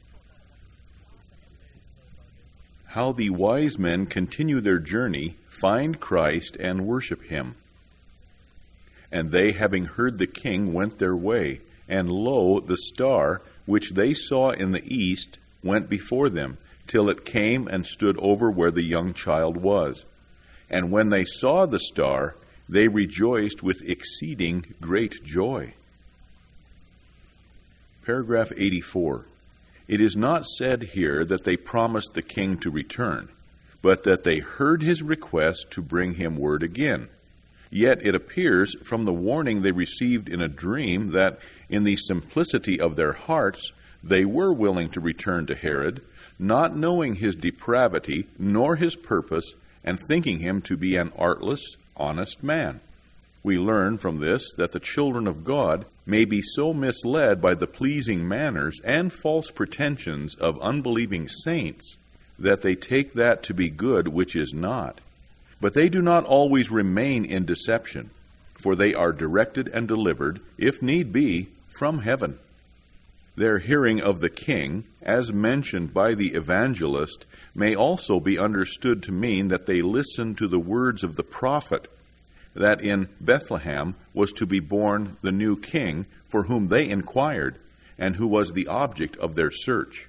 How the wise men continue their journey, find Christ, and worship him. And they, having heard the king, went their way, and lo, the star, which they saw in the east, went before them, till it came and stood over where the young child was. And when they saw the star, they rejoiced with exceeding great joy. Paragraph 84. It is not said here that they promised the king to return, but that they heard his request to bring him word again. Yet it appears from the warning they received in a dream that, in the simplicity of their hearts, they were willing to return to Herod, not knowing his depravity nor his purpose, and thinking him to be an artless, honest man. We learn from this that the children of God may be so misled by the pleasing manners and false pretensions of unbelieving saints that they take that to be good which is not. But they do not always remain in deception, for they are directed and delivered, if need be, from heaven. Their hearing of the king, as mentioned by the evangelist, may also be understood to mean that they listened to the words of the prophet, that in Bethlehem was to be born the new king for whom they inquired, and who was the object of their search.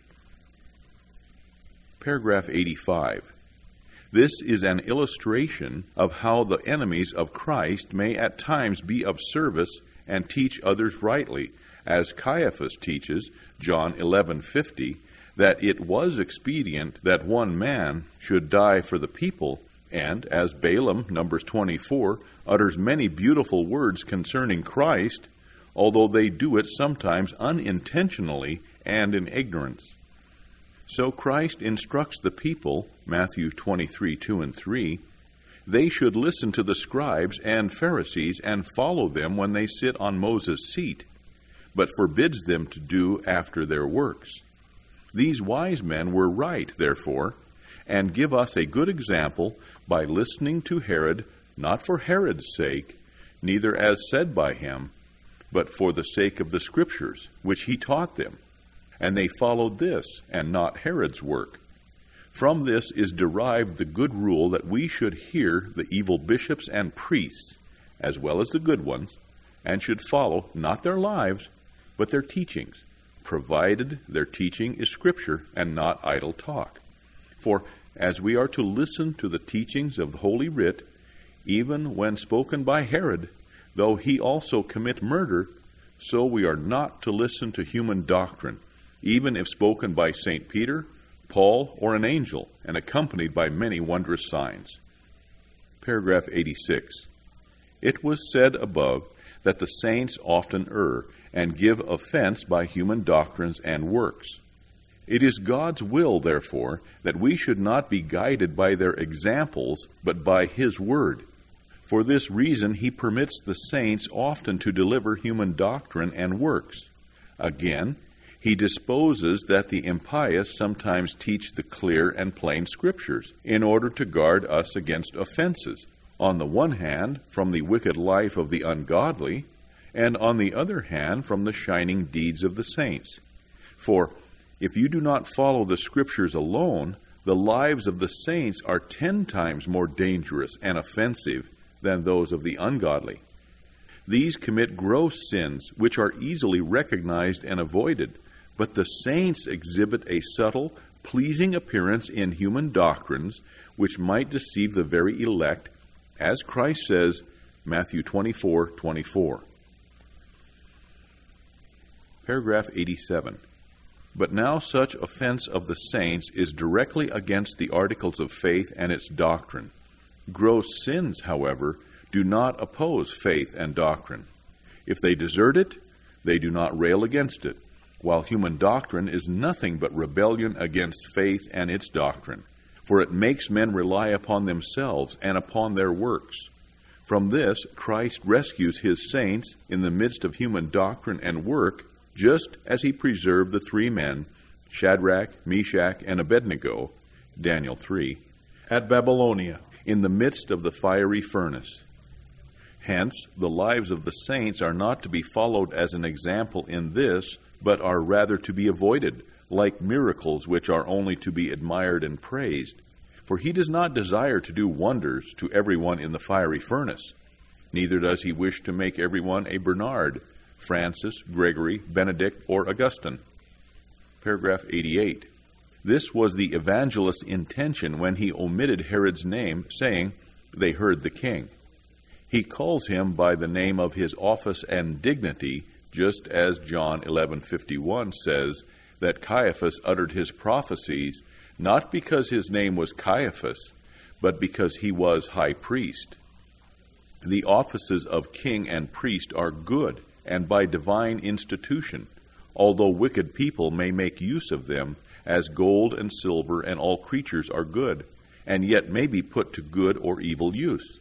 Paragraph 85. This is an illustration of how the enemies of Christ may at times be of service and teach others rightly, as Caiaphas teaches, John 11:50, that it was expedient that one man should die for the people, and as Balaam, Numbers 24, utters many beautiful words concerning Christ, although they do it sometimes unintentionally and in ignorance. So Christ instructs the people, Matthew 23:2 and 3, they should listen to the scribes and Pharisees and follow them when they sit on Moses' seat, but forbids them to do after their works. These wise men were right, therefore, and give us a good example by listening to Herod, not for Herod's sake, neither as said by him, but for the sake of the Scriptures, which he taught them. And they followed this, and not Herod's work. From this is derived the good rule that we should hear the evil bishops and priests, as well as the good ones, and should follow not their lives, but their teachings, provided their teaching is Scripture and not idle talk. For as we are to listen to the teachings of the Holy Writ, even when spoken by Herod, though he also commit murder, so we are not to listen to human doctrine, even if spoken by St. Peter, Paul, or an angel, and accompanied by many wondrous signs. Paragraph 86. It was said above that the saints often err and give offense by human doctrines and works. It is God's will, therefore, that we should not be guided by their examples, but by His Word. For this reason, He permits the saints often to deliver human doctrine and works. Again, He disposes that the impious sometimes teach the clear and plain Scriptures, in order to guard us against offenses, on the one hand, from the wicked life of the ungodly, and on the other hand, from the shining deeds of the saints. For if you do not follow the Scriptures alone, the lives of the saints are 10 times more dangerous and offensive than those of the ungodly. These commit gross sins, which are easily recognized and avoided, but the saints exhibit a subtle, pleasing appearance in human doctrines, which might deceive the very elect, as Christ says, Matthew 24:24. Paragraph 87. But now such offense of the saints is directly against the articles of faith and its doctrine. Gross sins, however, do not oppose faith and doctrine. If they desert it, they do not rail against it, while human doctrine is nothing but rebellion against faith and its doctrine, for it makes men rely upon themselves and upon their works. From this, Christ rescues His saints in the midst of human doctrine and work, just as He preserved the 3 men, Shadrach, Meshach, and Abednego, Daniel 3, at Babylonia, in the midst of the fiery furnace. Hence, the lives of the saints are not to be followed as an example in this, but are rather to be avoided, like miracles which are only to be admired and praised. For He does not desire to do wonders to everyone in the fiery furnace. Neither does He wish to make everyone a Bernard, Francis, Gregory, Benedict, or Augustine. Paragraph 88. This was the evangelist's intention when he omitted Herod's name, saying, "They heard the king." He calls him by the name of his office and dignity, just as John 11:51 says that Caiaphas uttered his prophecies not because his name was Caiaphas, but because he was high priest. The offices of king and priest are good, and by divine institution, although wicked people may make use of them, as gold and silver and all creatures are good, and yet may be put to good or evil use.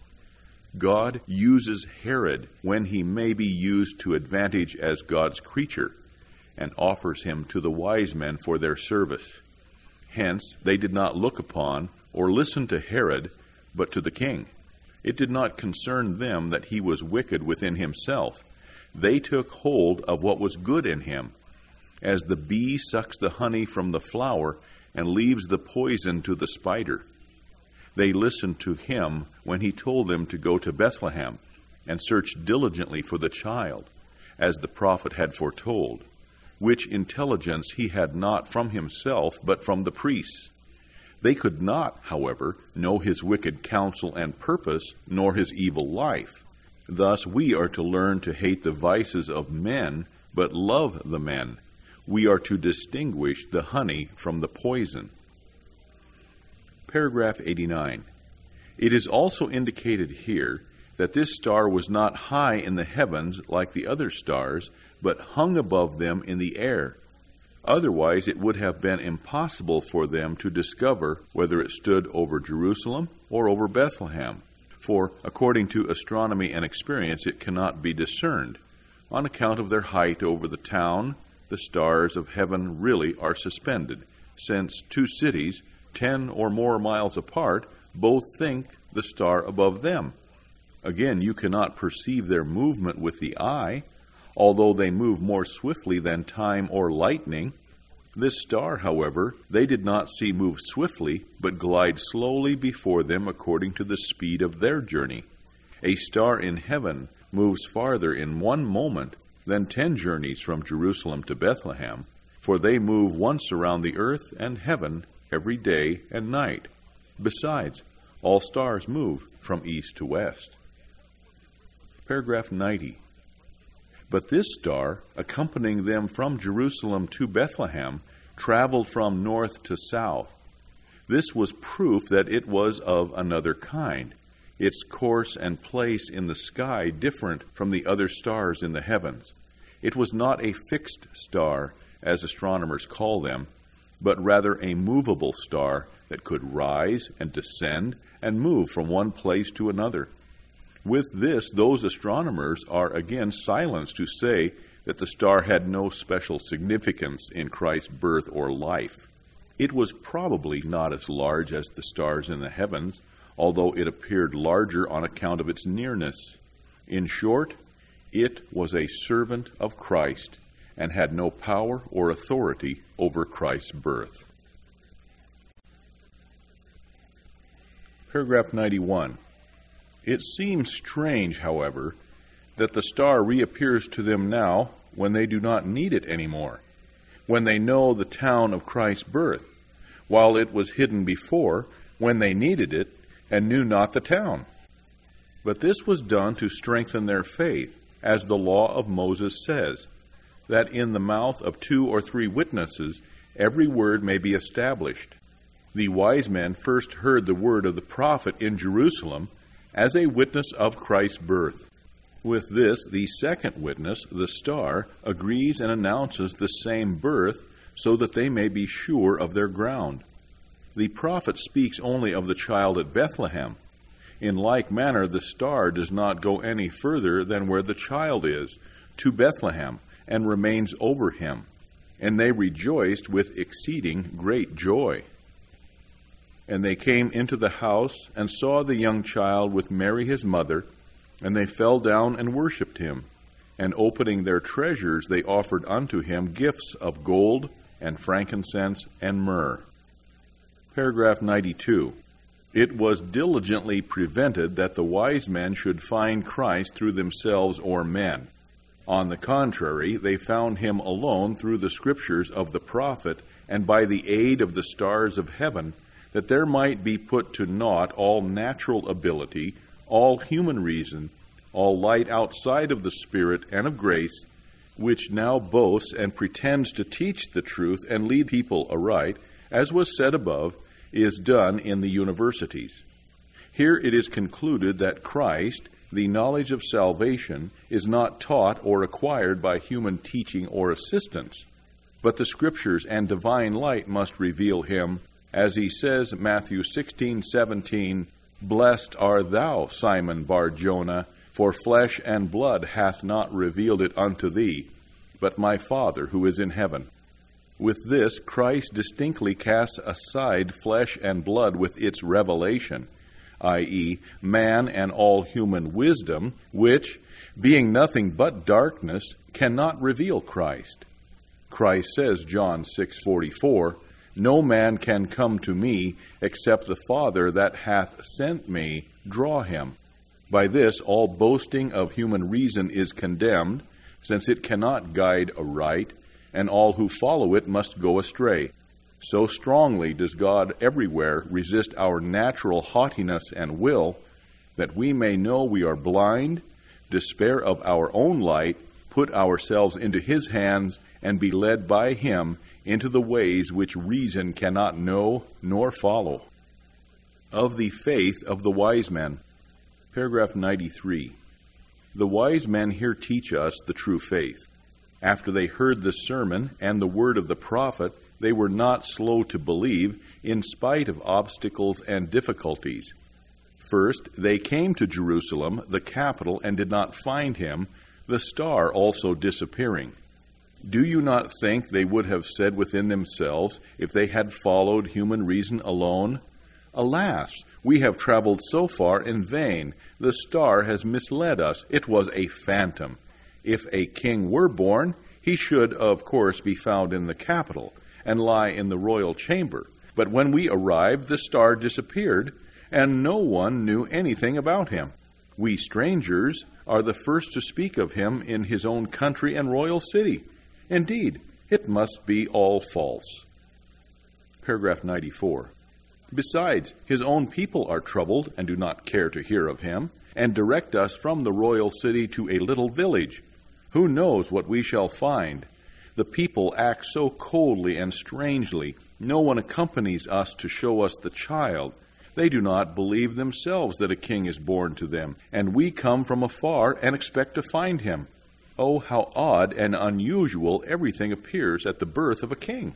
God uses Herod when he may be used to advantage as God's creature, and offers him to the wise men for their service. Hence, they did not look upon or listen to Herod, but to the king. It did not concern them that he was wicked within himself. They took hold of what was good in him, as the bee sucks the honey from the flower and leaves the poison to the spider. They listened to him when he told them to go to Bethlehem and search diligently for the child, as the prophet had foretold, which intelligence he had not from himself, but from the priests. They could not, however, know his wicked counsel and purpose, nor his evil life. Thus we are to learn to hate the vices of men, but love the men. We are to distinguish the honey from the poison. Paragraph 89. It is also indicated here that this star was not high in the heavens like the other stars, but hung above them in the air. Otherwise, it would have been impossible for them to discover whether it stood over Jerusalem or over Bethlehem. For, according to astronomy and experience, it cannot be discerned. On account of their height over the town, the stars of heaven really are suspended, since 2 cities, 10 or more miles apart, both think the star above them. Again, you cannot perceive their movement with the eye, although they move more swiftly than time or lightning. This star, however, they did not see move swiftly, but glide slowly before them according to the speed of their journey. A star in heaven moves farther in one moment than 10 journeys from Jerusalem to Bethlehem, for they move once around the earth and heaven every day and night. Besides, all stars move from east to west. Paragraph 90. But this star, accompanying them from Jerusalem to Bethlehem, traveled from north to south. This was proof that it was of another kind, its course and place in the sky different from the other stars in the heavens. It was not a fixed star, as astronomers call them, but rather a movable star that could rise and descend and move from one place to another. With this, those astronomers are again silenced who say that the star had no special significance in Christ's birth or life. It was probably not as large as the stars in the heavens, although it appeared larger on account of its nearness. In short, it was a servant of Christ and had no power or authority over Christ's birth. Paragraph 91. It seems strange, however, that the star reappears to them now when they do not need it anymore, when they know the town of Christ's birth, while it was hidden before when they needed it and knew not the town. But this was done to strengthen their faith, as the law of Moses says, that in the mouth of 2 or 3 witnesses every word may be established. The wise men first heard the word of the prophet in Jerusalem as a witness of Christ's birth. With this, the second witness, the star, agrees and announces the same birth so that they may be sure of their ground. The prophet speaks only of the child at Bethlehem. In like manner, the star does not go any further than where the child is, to Bethlehem, and remains over him. And they rejoiced with exceeding great joy. And they came into the house and saw the young child with Mary his mother, and they fell down and worshipped him. And opening their treasures, they offered unto him gifts of gold and frankincense and myrrh. Paragraph 92. It was diligently prevented that the wise men should find Christ through themselves or men. On the contrary, they found him alone through the scriptures of the prophet and by the aid of the stars of heaven, that there might be put to naught all natural ability, all human reason, all light outside of the Spirit and of grace, which now boasts and pretends to teach the truth and lead people aright, as was said above, is done in the universities. Here it is concluded that Christ, the knowledge of salvation, is not taught or acquired by human teaching or assistance, but the Scriptures and divine light must reveal him, as he says, Matthew 16:17, Blessed art thou, Simon Bar-Jonah, for flesh and blood hath not revealed it unto thee, but my Father who is in heaven. With this, Christ distinctly casts aside flesh and blood with its revelation, i.e., man and all human wisdom, which, being nothing but darkness, cannot reveal Christ. Christ says, John 6:44, No man can come to me except the Father that hath sent me draw him. By this all boasting of human reason is condemned, since it cannot guide aright, and all who follow it must go astray. So strongly does God everywhere resist our natural haughtiness and will, that we may know we are blind, despair of our own light, put ourselves into his hands, and be led by him into the ways which reason cannot know nor follow. Of the faith of the wise men. Paragraph 93. The wise men here teach us the true faith. After they heard the sermon and the word of the prophet, they were not slow to believe, in spite of obstacles and difficulties. First, they came to Jerusalem, the capital, and did not find him, the star also disappearing. Do you not think they would have said within themselves, if they had followed human reason alone, Alas, we have traveled so far in vain. The star has misled us. It was a phantom. If a king were born, he should, of course, be found in the capital and lie in the royal chamber. But when we arrived, the star disappeared, and no one knew anything about him. We strangers are the first to speak of him in his own country and royal city. Indeed, it must be all false. Paragraph 94. Besides, his own people are troubled and do not care to hear of him, and direct us from the royal city to a little village. Who knows what we shall find? The people act so coldly and strangely. No one accompanies us to show us the child. They do not believe themselves that a king is born to them, and we come from afar and expect to find him. Oh, how odd and unusual everything appears at the birth of a king.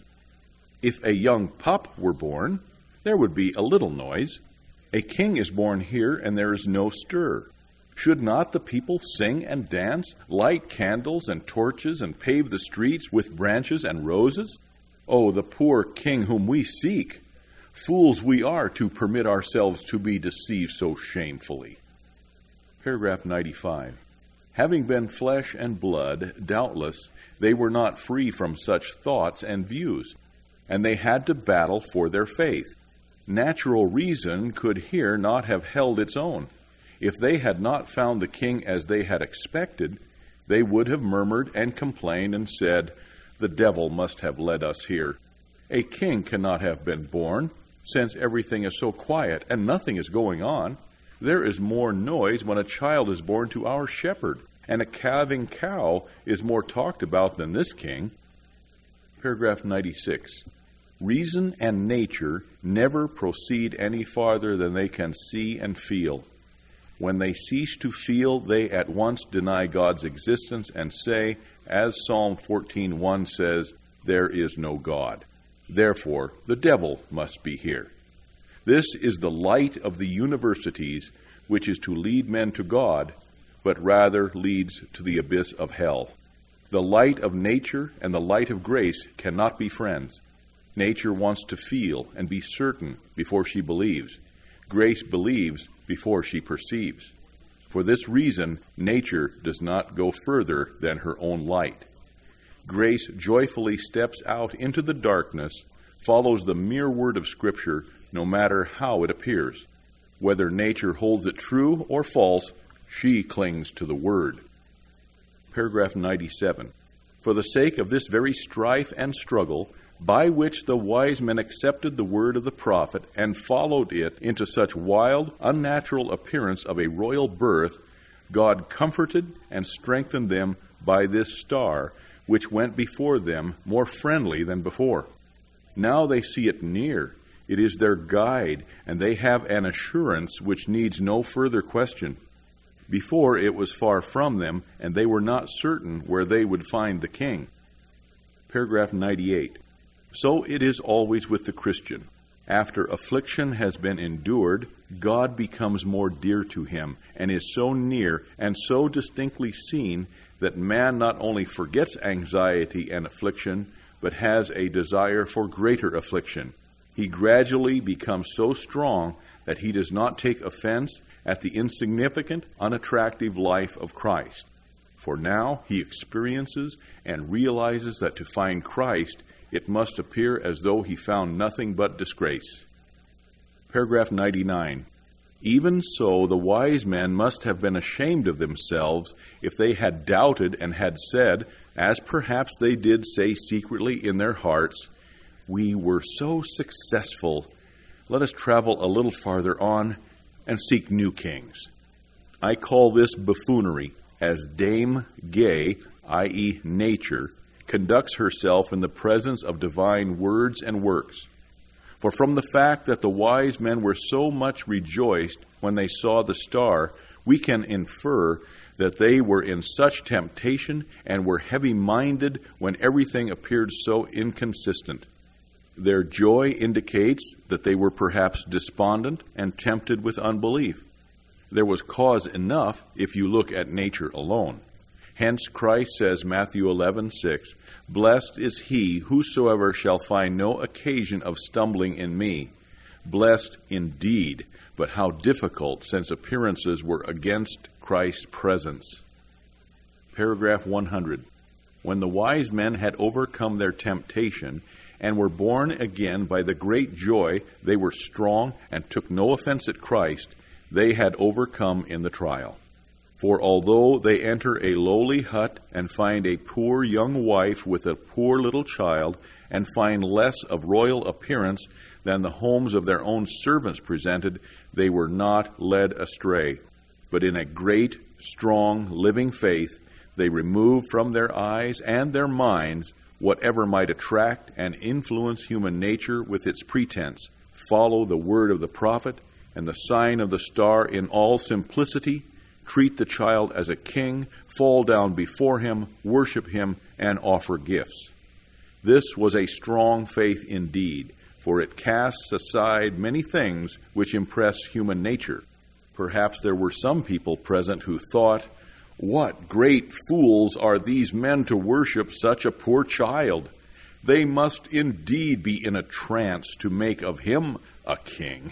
If a young pup were born, there would be a little noise. A king is born here, and there is no stir. Should not the people sing and dance, light candles and torches, and pave the streets with branches and roses? Oh, the poor king whom we seek! Fools we are to permit ourselves to be deceived so shamefully. Paragraph 95. Having been flesh and blood, doubtless, they were not free from such thoughts and views, and they had to battle for their faith. Natural reason could here not have held its own. If they had not found the king as they had expected, they would have murmured and complained and said, "The devil must have led us here. A king cannot have been born, since everything is so quiet and nothing is going on. There is more noise when a child is born to our shepherd, and a calving cow is more talked about than this king." Paragraph 96. Reason and nature never proceed any farther than they can see and feel. When they cease to feel, they at once deny God's existence and say, as Psalm 14:1 says, "There is no God. Therefore, the devil must be here." This is the light of the universities, which is to lead men to God, but rather leads to the abyss of hell. The light of nature and the light of grace cannot be friends. Nature wants to feel and be certain before she believes. Grace believes before she perceives. For this reason, nature does not go further than her own light. Grace joyfully steps out into the darkness, follows the mere word of Scripture, no matter how it appears. Whether nature holds it true or false, she clings to the word. Paragraph 97. For the sake of this very strife and struggle, by which the wise men accepted the word of the prophet and followed it into such wild, unnatural appearance of a royal birth, God comforted and strengthened them by this star, which went before them more friendly than before. Now they see it near. It is their guide, and they have an assurance which needs no further question. Before it was far from them, and they were not certain where they would find the king. Paragraph 98. So it is always with the Christian. After affliction has been endured, God becomes more dear to him, and is so near and so distinctly seen that man not only forgets anxiety and affliction, but has a desire for greater affliction. He gradually becomes so strong that he does not take offense at the insignificant, unattractive life of Christ. For now he experiences and realizes that to find Christ, it must appear as though he found nothing but disgrace. Paragraph 99. Even so, the wise men must have been ashamed of themselves if they had doubted and had said, as perhaps they did say secretly in their hearts, "We were so successful. Let us travel a little farther on and seek new kings." I call this buffoonery, as Dame Gay, i.e. nature, conducts herself in the presence of divine words and works. For from the fact that the wise men were so much rejoiced when they saw the star, we can infer that they were in such temptation and were heavy-minded when everything appeared so inconsistent. Their joy indicates that they were perhaps despondent and tempted with unbelief. There was cause enough if you look at nature alone. Hence Christ says, Matthew 11:6, "Blessed is he whosoever shall find no occasion of stumbling in me." Blessed indeed, but how difficult, since appearances were against Christ's presence. Paragraph 100. When the wise men had overcome their temptation and were born again by the great joy, they were strong and took no offense at Christ. they had overcome in the trial. For although they enter a lowly hut and find a poor young wife with a poor little child, and find less of royal appearance than the homes of their own servants presented, they were not led astray, but in a great, strong, living faith, they removed from their eyes and their minds whatever might attract and influence human nature with its pretense, follow the word of the prophet and the sign of the star in all simplicity, treat the child as a king, fall down before him, worship him, and offer gifts. This was a strong faith indeed, for it casts aside many things which impress human nature. Perhaps there were some people present who thought, "What great fools are these men to worship such a poor child? They must indeed be in a trance to make of him a king."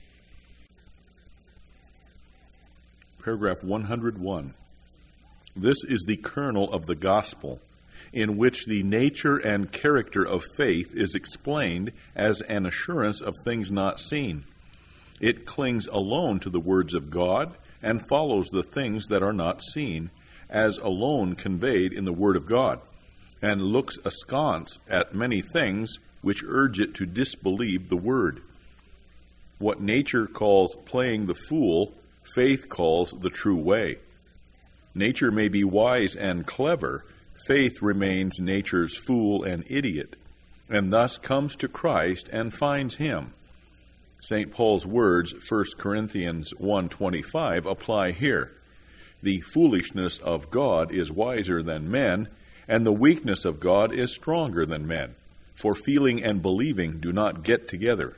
Paragraph 101. This is the kernel of the gospel, in which the nature and character of faith is explained as an assurance of things not seen. It clings alone to the words of God and follows the things that are not seen, as alone conveyed in the Word of God, and looks askance at many things which urge it to disbelieve the Word. What nature calls playing the fool, faith calls the true way. Nature may be wise and clever, faith remains nature's fool and idiot, and thus comes to Christ and finds him. St. Paul's words, 1 Corinthians 1:25, apply here. The foolishness of God is wiser than men, and the weakness of God is stronger than men, for feeling and believing do not get together.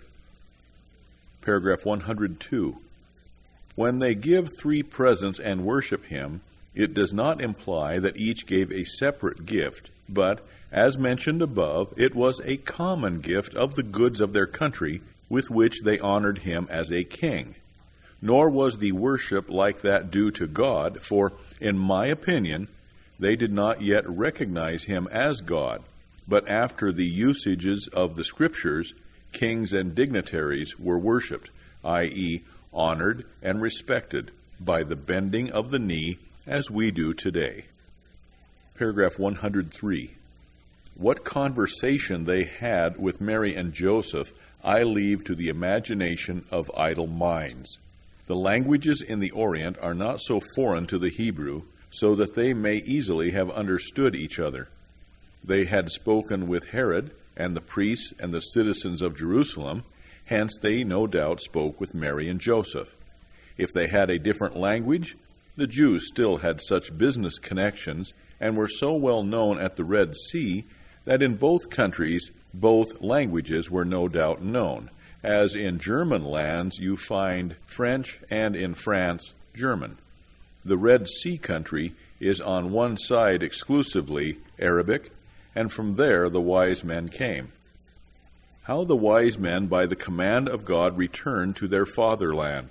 Paragraph 102. When they give 3 presents and worship him, it does not imply that each gave a separate gift, but, as mentioned above, it was a common gift of the goods of their country, with which they honored him as a king. Nor was the worship like that due to God, for, in my opinion, they did not yet recognize him as God, but after the usages of the Scriptures, kings and dignitaries were worshipped, i.e., honored and respected by the bending of the knee, as we do today. Paragraph 103. What conversation they had with Mary and Joseph I leave to the imagination of idle minds. The languages in the Orient are not so foreign to the Hebrew, so that they may easily have understood each other. They had spoken with Herod and the priests and the citizens of Jerusalem, hence they no doubt spoke with Mary and Joseph. If they had a different language, the Jews still had such business connections and were so well known at the Red Sea that in both countries both languages were no doubt known, as in German lands you find French and in France German. The Red Sea country is on one side exclusively Arabic, and from there the wise men came. How the wise men by the command of God returned to their fatherland.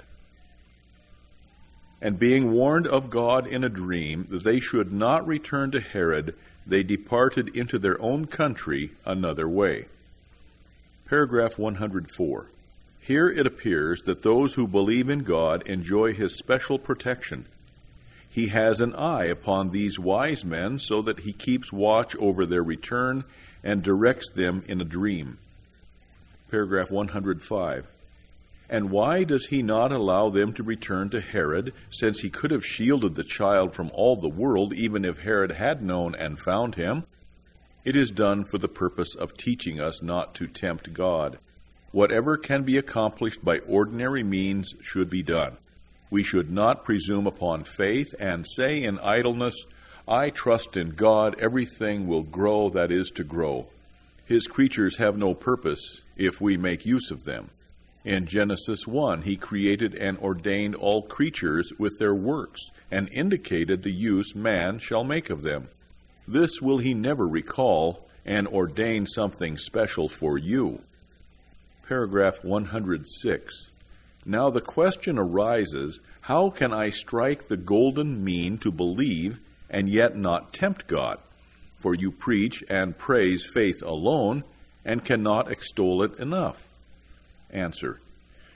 And being warned of God in a dream that they should not return to Herod, they departed into their own country another way. Paragraph 104. Here it appears that those who believe in God enjoy his special protection. He has an eye upon these wise men so that he keeps watch over their return and directs them in a dream. Paragraph 105. And why does he not allow them to return to Herod, since he could have shielded the child from all the world, even if Herod had known and found him? It is done for the purpose of teaching us not to tempt God. Whatever can be accomplished by ordinary means should be done. We should not presume upon faith and say in idleness, "I trust in God, everything will grow that is to grow." His creatures have no purpose if we make use of them. In Genesis 1, he created and ordained all creatures with their works, and indicated the use man shall make of them. This will he never recall, and ordain something special for you. Paragraph 106. Now the question arises, how can I strike the golden mean to believe and yet not tempt God? For you preach and praise faith alone, and cannot extol it enough. Answer.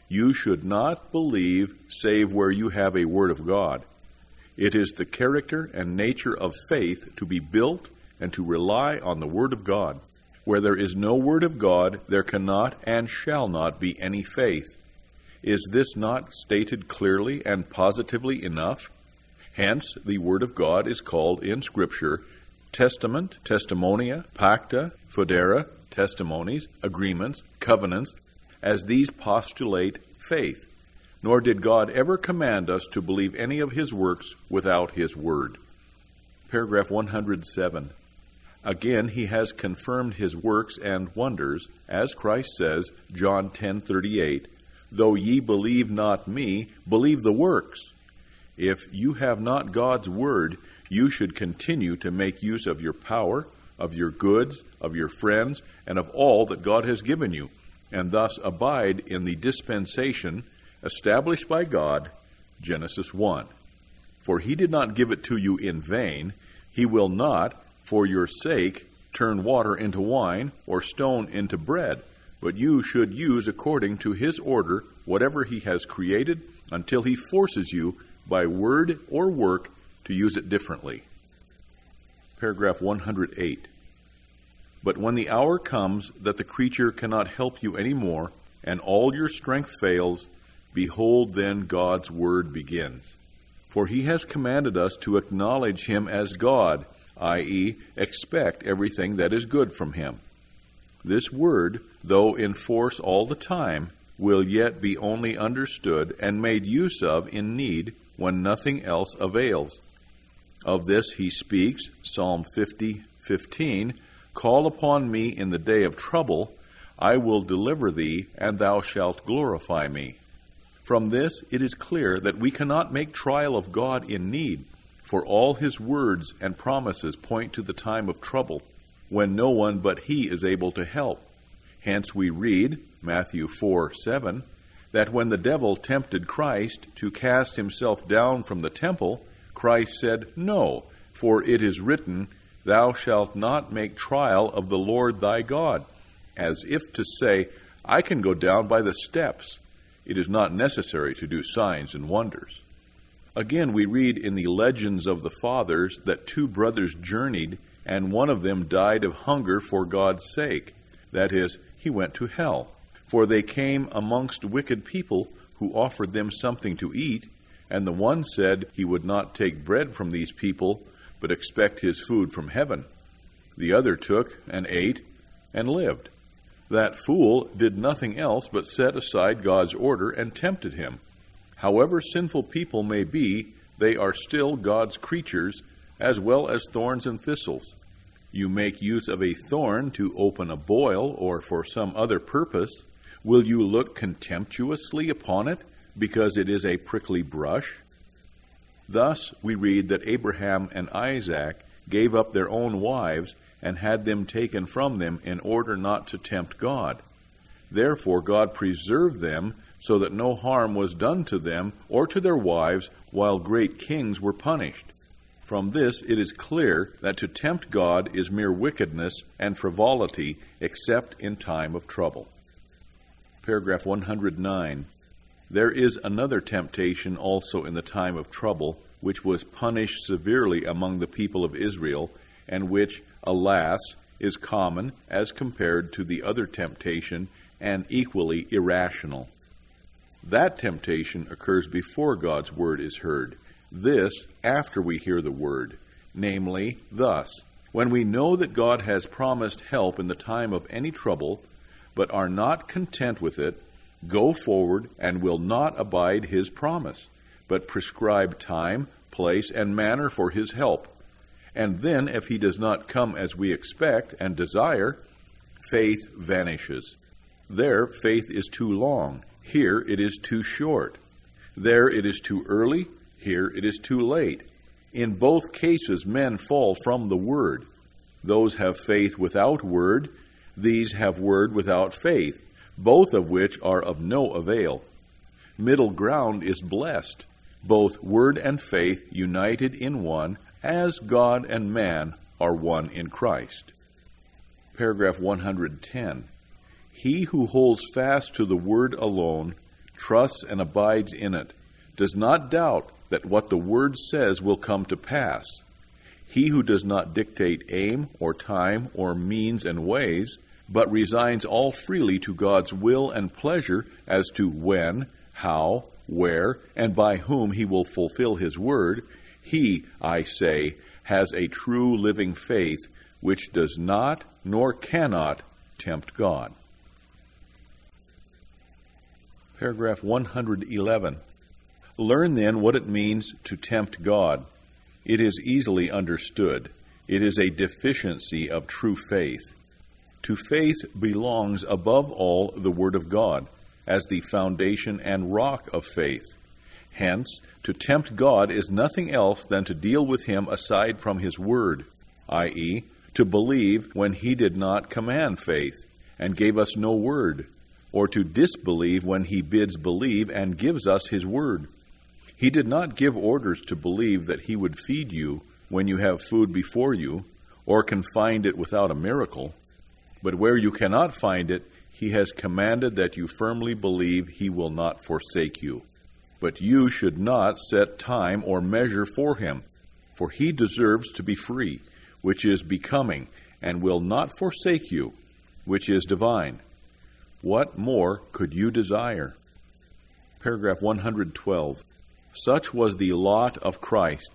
You should not believe save where you have a word of God. It is the character and nature of faith to be built and to rely on the word of God. Where there is no word of God, there cannot and shall not be any faith. Is this not stated clearly and positively enough? Hence, the word of God is called in Scripture testament, testimonia, pacta, foedera, testimonies, agreements, covenants, as these postulate faith. Nor did God ever command us to believe any of his works without his word. Paragraph 107. Again, he has confirmed his works and wonders, as Christ says, John 10:38, "Though ye believe not me, believe the works." If you have not God's word, you should continue to make use of your power, of your goods, of your friends, and of all that God has given you, and thus abide in the dispensation established by God, Genesis 1. For he did not give it to you in vain. He will not, for your sake, turn water into wine or stone into bread, but you should use according to his order whatever he has created until he forces you by word or work to use it differently. Paragraph 108. But when the hour comes that the creature cannot help you any more, and all your strength fails, behold, then God's word begins. For he has commanded us to acknowledge him as God, i.e., expect everything that is good from him. This word, though in force all the time, will yet be only understood and made use of in need when nothing else avails. Of this he speaks, Psalm 50:15, "Call upon me in the day of trouble, I will deliver thee, and thou shalt glorify me." From this it is clear that we cannot make trial of God in need, for all his words and promises point to the time of trouble, when no one but he is able to help. Hence we read, Matthew 4:7, that when the devil tempted Christ to cast himself down from the temple, Christ said, "No, for it is written, Thou shalt not make trial of the Lord thy God," as if to say, I can go down by the steps. It is not necessary to do signs and wonders. Again, we read in the legends of the fathers that two brothers journeyed, and one of them died of hunger for God's sake. That is, he went to hell. For they came amongst wicked people who offered them something to eat, and the one said he would not take bread from these people, but expect his food from heaven. The other took and ate and lived. That fool did nothing else but set aside God's order and tempted him. However sinful people may be, they are still God's creatures, as well as thorns and thistles. You make use of a thorn to open a boil or for some other purpose. Will you look contemptuously upon it because it is a prickly brush? Thus we read that Abraham and Isaac gave up their own wives and had them taken from them in order not to tempt God. Therefore God preserved them so that no harm was done to them or to their wives while great kings were punished. From this it is clear that to tempt God is mere wickedness and frivolity except in time of trouble. Paragraph 109. There is another temptation also in the time of trouble, which was punished severely among the people of Israel, and which, alas, is common as compared to the other temptation, and equally irrational. That temptation occurs before God's word is heard. This after we hear the word, namely, thus: when we know that God has promised help in the time of any trouble, but are not content with it, go forward and will not abide his promise, but prescribe time, place, and manner for his help. And then, if he does not come as we expect and desire, faith vanishes. There, faith is too long. Here, it is too short. There, it is too early. Here, it is too late. In both cases, men fall from the word. Those have faith without word. These have word without faith, both of which are of no avail. Middle ground is blessed, both word and faith united in one, as God and man are one in Christ. Paragraph 110. He who holds fast to the word alone trusts and abides in it, does not doubt that what the Word says will come to pass. He who does not dictate aim or time or means and ways, but resigns all freely to God's will and pleasure as to when, how, where, and by whom he will fulfill his word, he, I say, has a true living faith which does not nor cannot tempt God. Paragraph 111. Learn then what it means to tempt God. It is easily understood. It is a deficiency of true faith. To faith belongs above all the Word of God, as the foundation and rock of faith. Hence, to tempt God is nothing else than to deal with him aside from his word, i.e., to believe when he did not command faith and gave us no word, or to disbelieve when he bids believe and gives us his word. He did not give orders to believe that he would feed you when you have food before you, or can find it without a miracle. But where you cannot find it, he has commanded that you firmly believe he will not forsake you. But you should not set time or measure for him, for he deserves to be free, which is becoming, and will not forsake you, which is divine. What more could you desire? Paragraph 112. Such was the lot of Christ.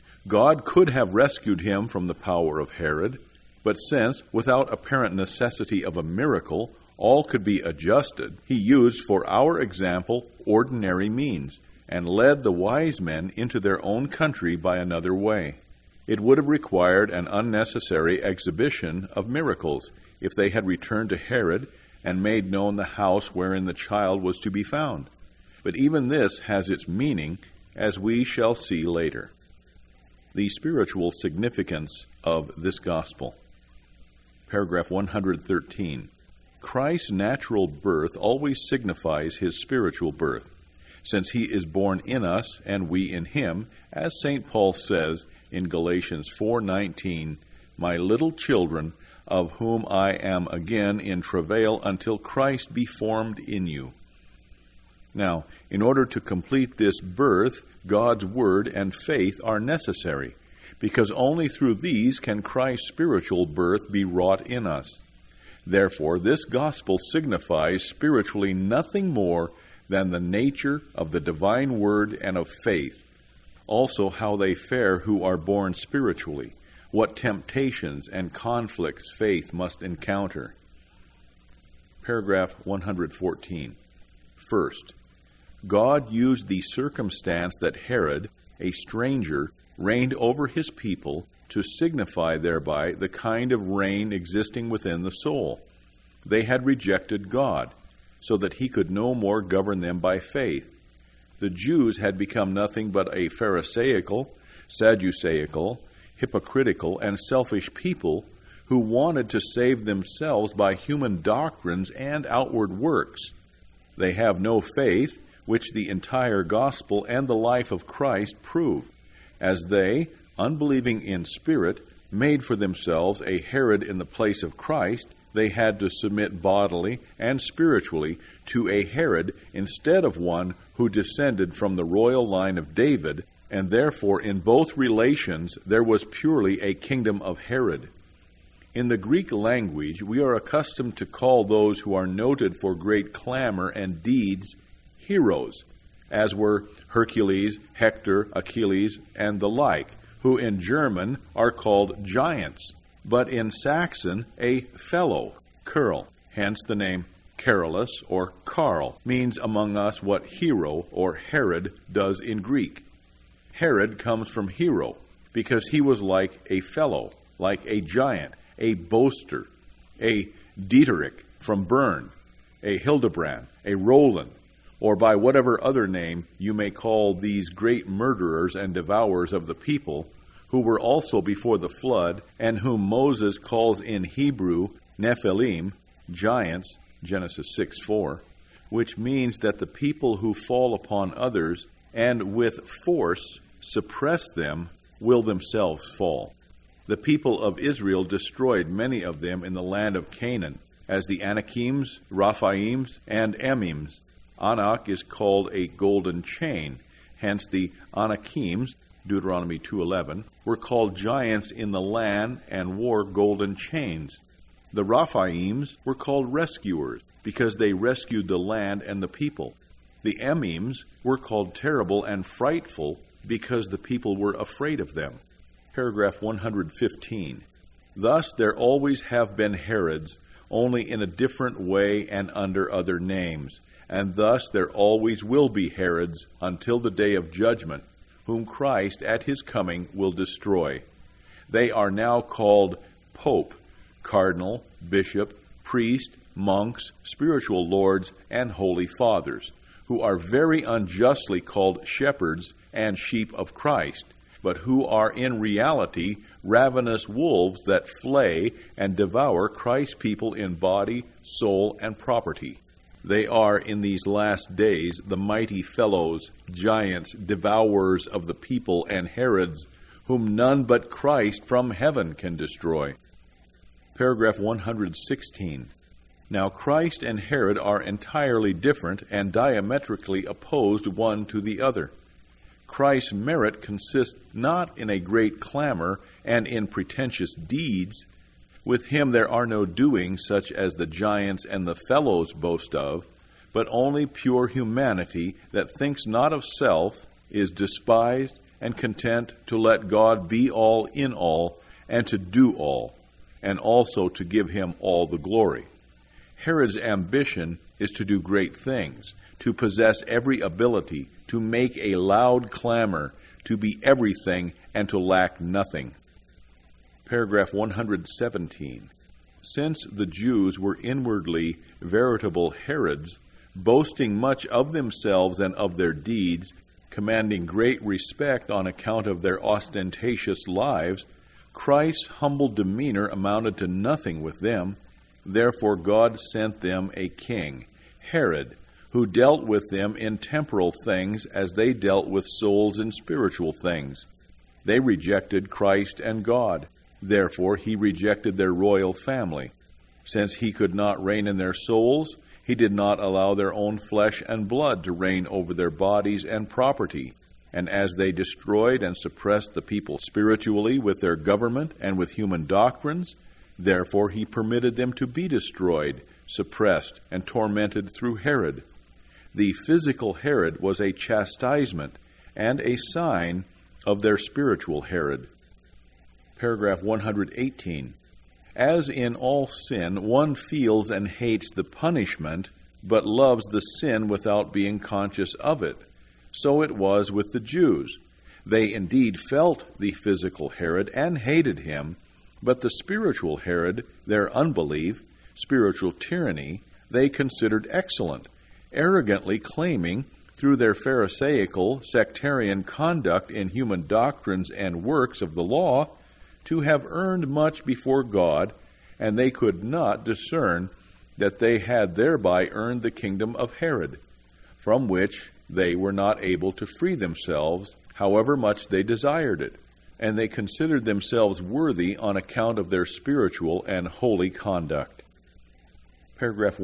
God could have rescued him from the power of Herod, but since, without apparent necessity of a miracle, all could be adjusted, he used for our example ordinary means, and led the wise men into their own country by another way. It would have required an unnecessary exhibition of miracles if they had returned to Herod and made known the house wherein the child was to be found. But even this has its meaning, as we shall see later. The spiritual significance of this gospel. Paragraph 113. Christ's natural birth always signifies his spiritual birth, since he is born in us and we in him, as St. Paul says in Galatians 4:19, "My little children, of whom I am again in travail until Christ be formed in you." Now, in order to complete this birth, God's word and faith are necessary, because only through these can Christ's spiritual birth be wrought in us. Therefore, this gospel signifies spiritually nothing more than the nature of the divine word and of faith, also how they fare who are born spiritually, what temptations and conflicts faith must encounter. Paragraph 114. First, God used the circumstance that Herod, a stranger, reigned over his people to signify thereby the kind of reign existing within the soul. They had rejected God, so that he could no more govern them by faith. The Jews had become nothing but a Pharisaical, Sadduceical, hypocritical, and selfish people who wanted to save themselves by human doctrines and outward works. They have no faith, which the entire gospel and the life of Christ prove, as they, unbelieving in spirit, made for themselves a Herod in the place of Christ. They had to submit bodily and spiritually to a Herod instead of one who descended from the royal line of David, and therefore in both relations there was purely a kingdom of Herod. In the Greek language, we are accustomed to call those who are noted for great clamor and deeds heroes, as were Hercules, Hector, Achilles, and the like, who in German are called giants, but in Saxon a fellow, Kerl. Hence the name Carolus or Karl means among us what hero or Herod does in Greek. Herod comes from hero because he was like a fellow, like a giant, a boaster, a Dieterich from Bern, a Hildebrand, a Roland, or by whatever other name you may call these great murderers and devourers of the people, who were also before the flood, and whom Moses calls in Hebrew Nephilim, giants, Genesis 6:4, which means that the people who fall upon others and with force suppress them will themselves fall. The people of Israel destroyed many of them in the land of Canaan, as the Anakims, Raphaims, and Emims, Anak is called a golden chain. Hence the Anakims, Deuteronomy 2:11, were called giants in the land and wore golden chains. The Rephaims were called rescuers because they rescued the land and the people. The Emims were called terrible and frightful because the people were afraid of them. Paragraph 115. Thus there always have been Herods, only in a different way and under other names. And thus there always will be Herods until the day of judgment, whom Christ at his coming will destroy. They are now called Pope, Cardinal, Bishop, Priest, monks, spiritual lords, and holy fathers, who are very unjustly called shepherds and sheep of Christ, but who are in reality ravenous wolves that flay and devour Christ's people in body, soul, and property. They are in these last days the mighty fellows, giants, devourers of the people, and Herods, whom none but Christ from heaven can destroy. Paragraph 116. Now Christ and Herod are entirely different and diametrically opposed one to the other. Christ's merit consists not in a great clamor and in pretentious deeds. With him there are no doings such as the giants and the fellows boast of, but only pure humanity that thinks not of self, is despised, and content to let God be all in all, and to do all, and also to give him all the glory. Herod's ambition is to do great things, to possess every ability, to make a loud clamor, to be everything, and to lack nothing. Paragraph 117. Since the Jews were inwardly veritable Herods, boasting much of themselves and of their deeds, commanding great respect on account of their ostentatious lives, Christ's humble demeanor amounted to nothing with them. Therefore God sent them a king, Herod, who dealt with them in temporal things as they dealt with souls in spiritual things. They rejected Christ and God. Therefore he rejected their royal family. Since he could not reign in their souls, he did not allow their own flesh and blood to reign over their bodies and property. And as they destroyed and suppressed the people spiritually with their government and with human doctrines, therefore he permitted them to be destroyed, suppressed, and tormented through Herod. The physical Herod was a chastisement and a sign of their spiritual Herod. Paragraph 118. As in all sin, one feels and hates the punishment, but loves the sin without being conscious of it. So it was with the Jews. They indeed felt the physical Herod and hated him, but the spiritual Herod, their unbelief, spiritual tyranny, they considered excellent, arrogantly claiming, through their pharisaical, sectarian conduct in human doctrines and works of the law, to have earned much before God, and they could not discern that they had thereby earned the kingdom of Herod, from which they were not able to free themselves, however much they desired it, and they considered themselves worthy on account of their spiritual and holy conduct. Paragraph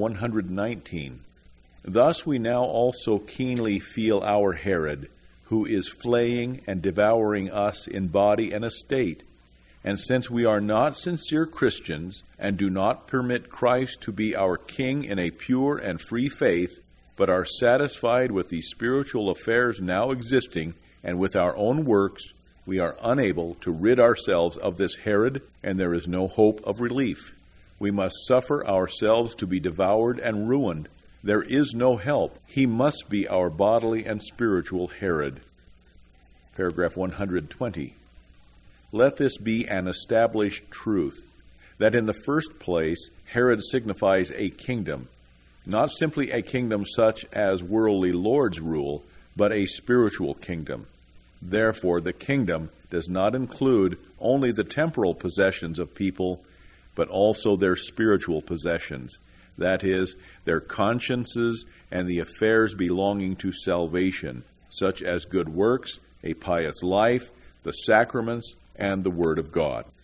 119. Thus we now also keenly feel our Herod, who is flaying and devouring us in body and estate. And since we are not sincere Christians, and do not permit Christ to be our King in a pure and free faith, but are satisfied with the spiritual affairs now existing, and with our own works, we are unable to rid ourselves of this Herod, and there is no hope of relief. We must suffer ourselves to be devoured and ruined. There is no help. He must be our bodily and spiritual Herod. Paragraph 120. Let this be an established truth, that in the first place Herod signifies a kingdom, not simply a kingdom such as worldly lords rule, but a spiritual kingdom. Therefore, the kingdom does not include only the temporal possessions of people, but also their spiritual possessions, that is, their consciences and the affairs belonging to salvation, such as good works, a pious life, the sacraments, and the Word of God.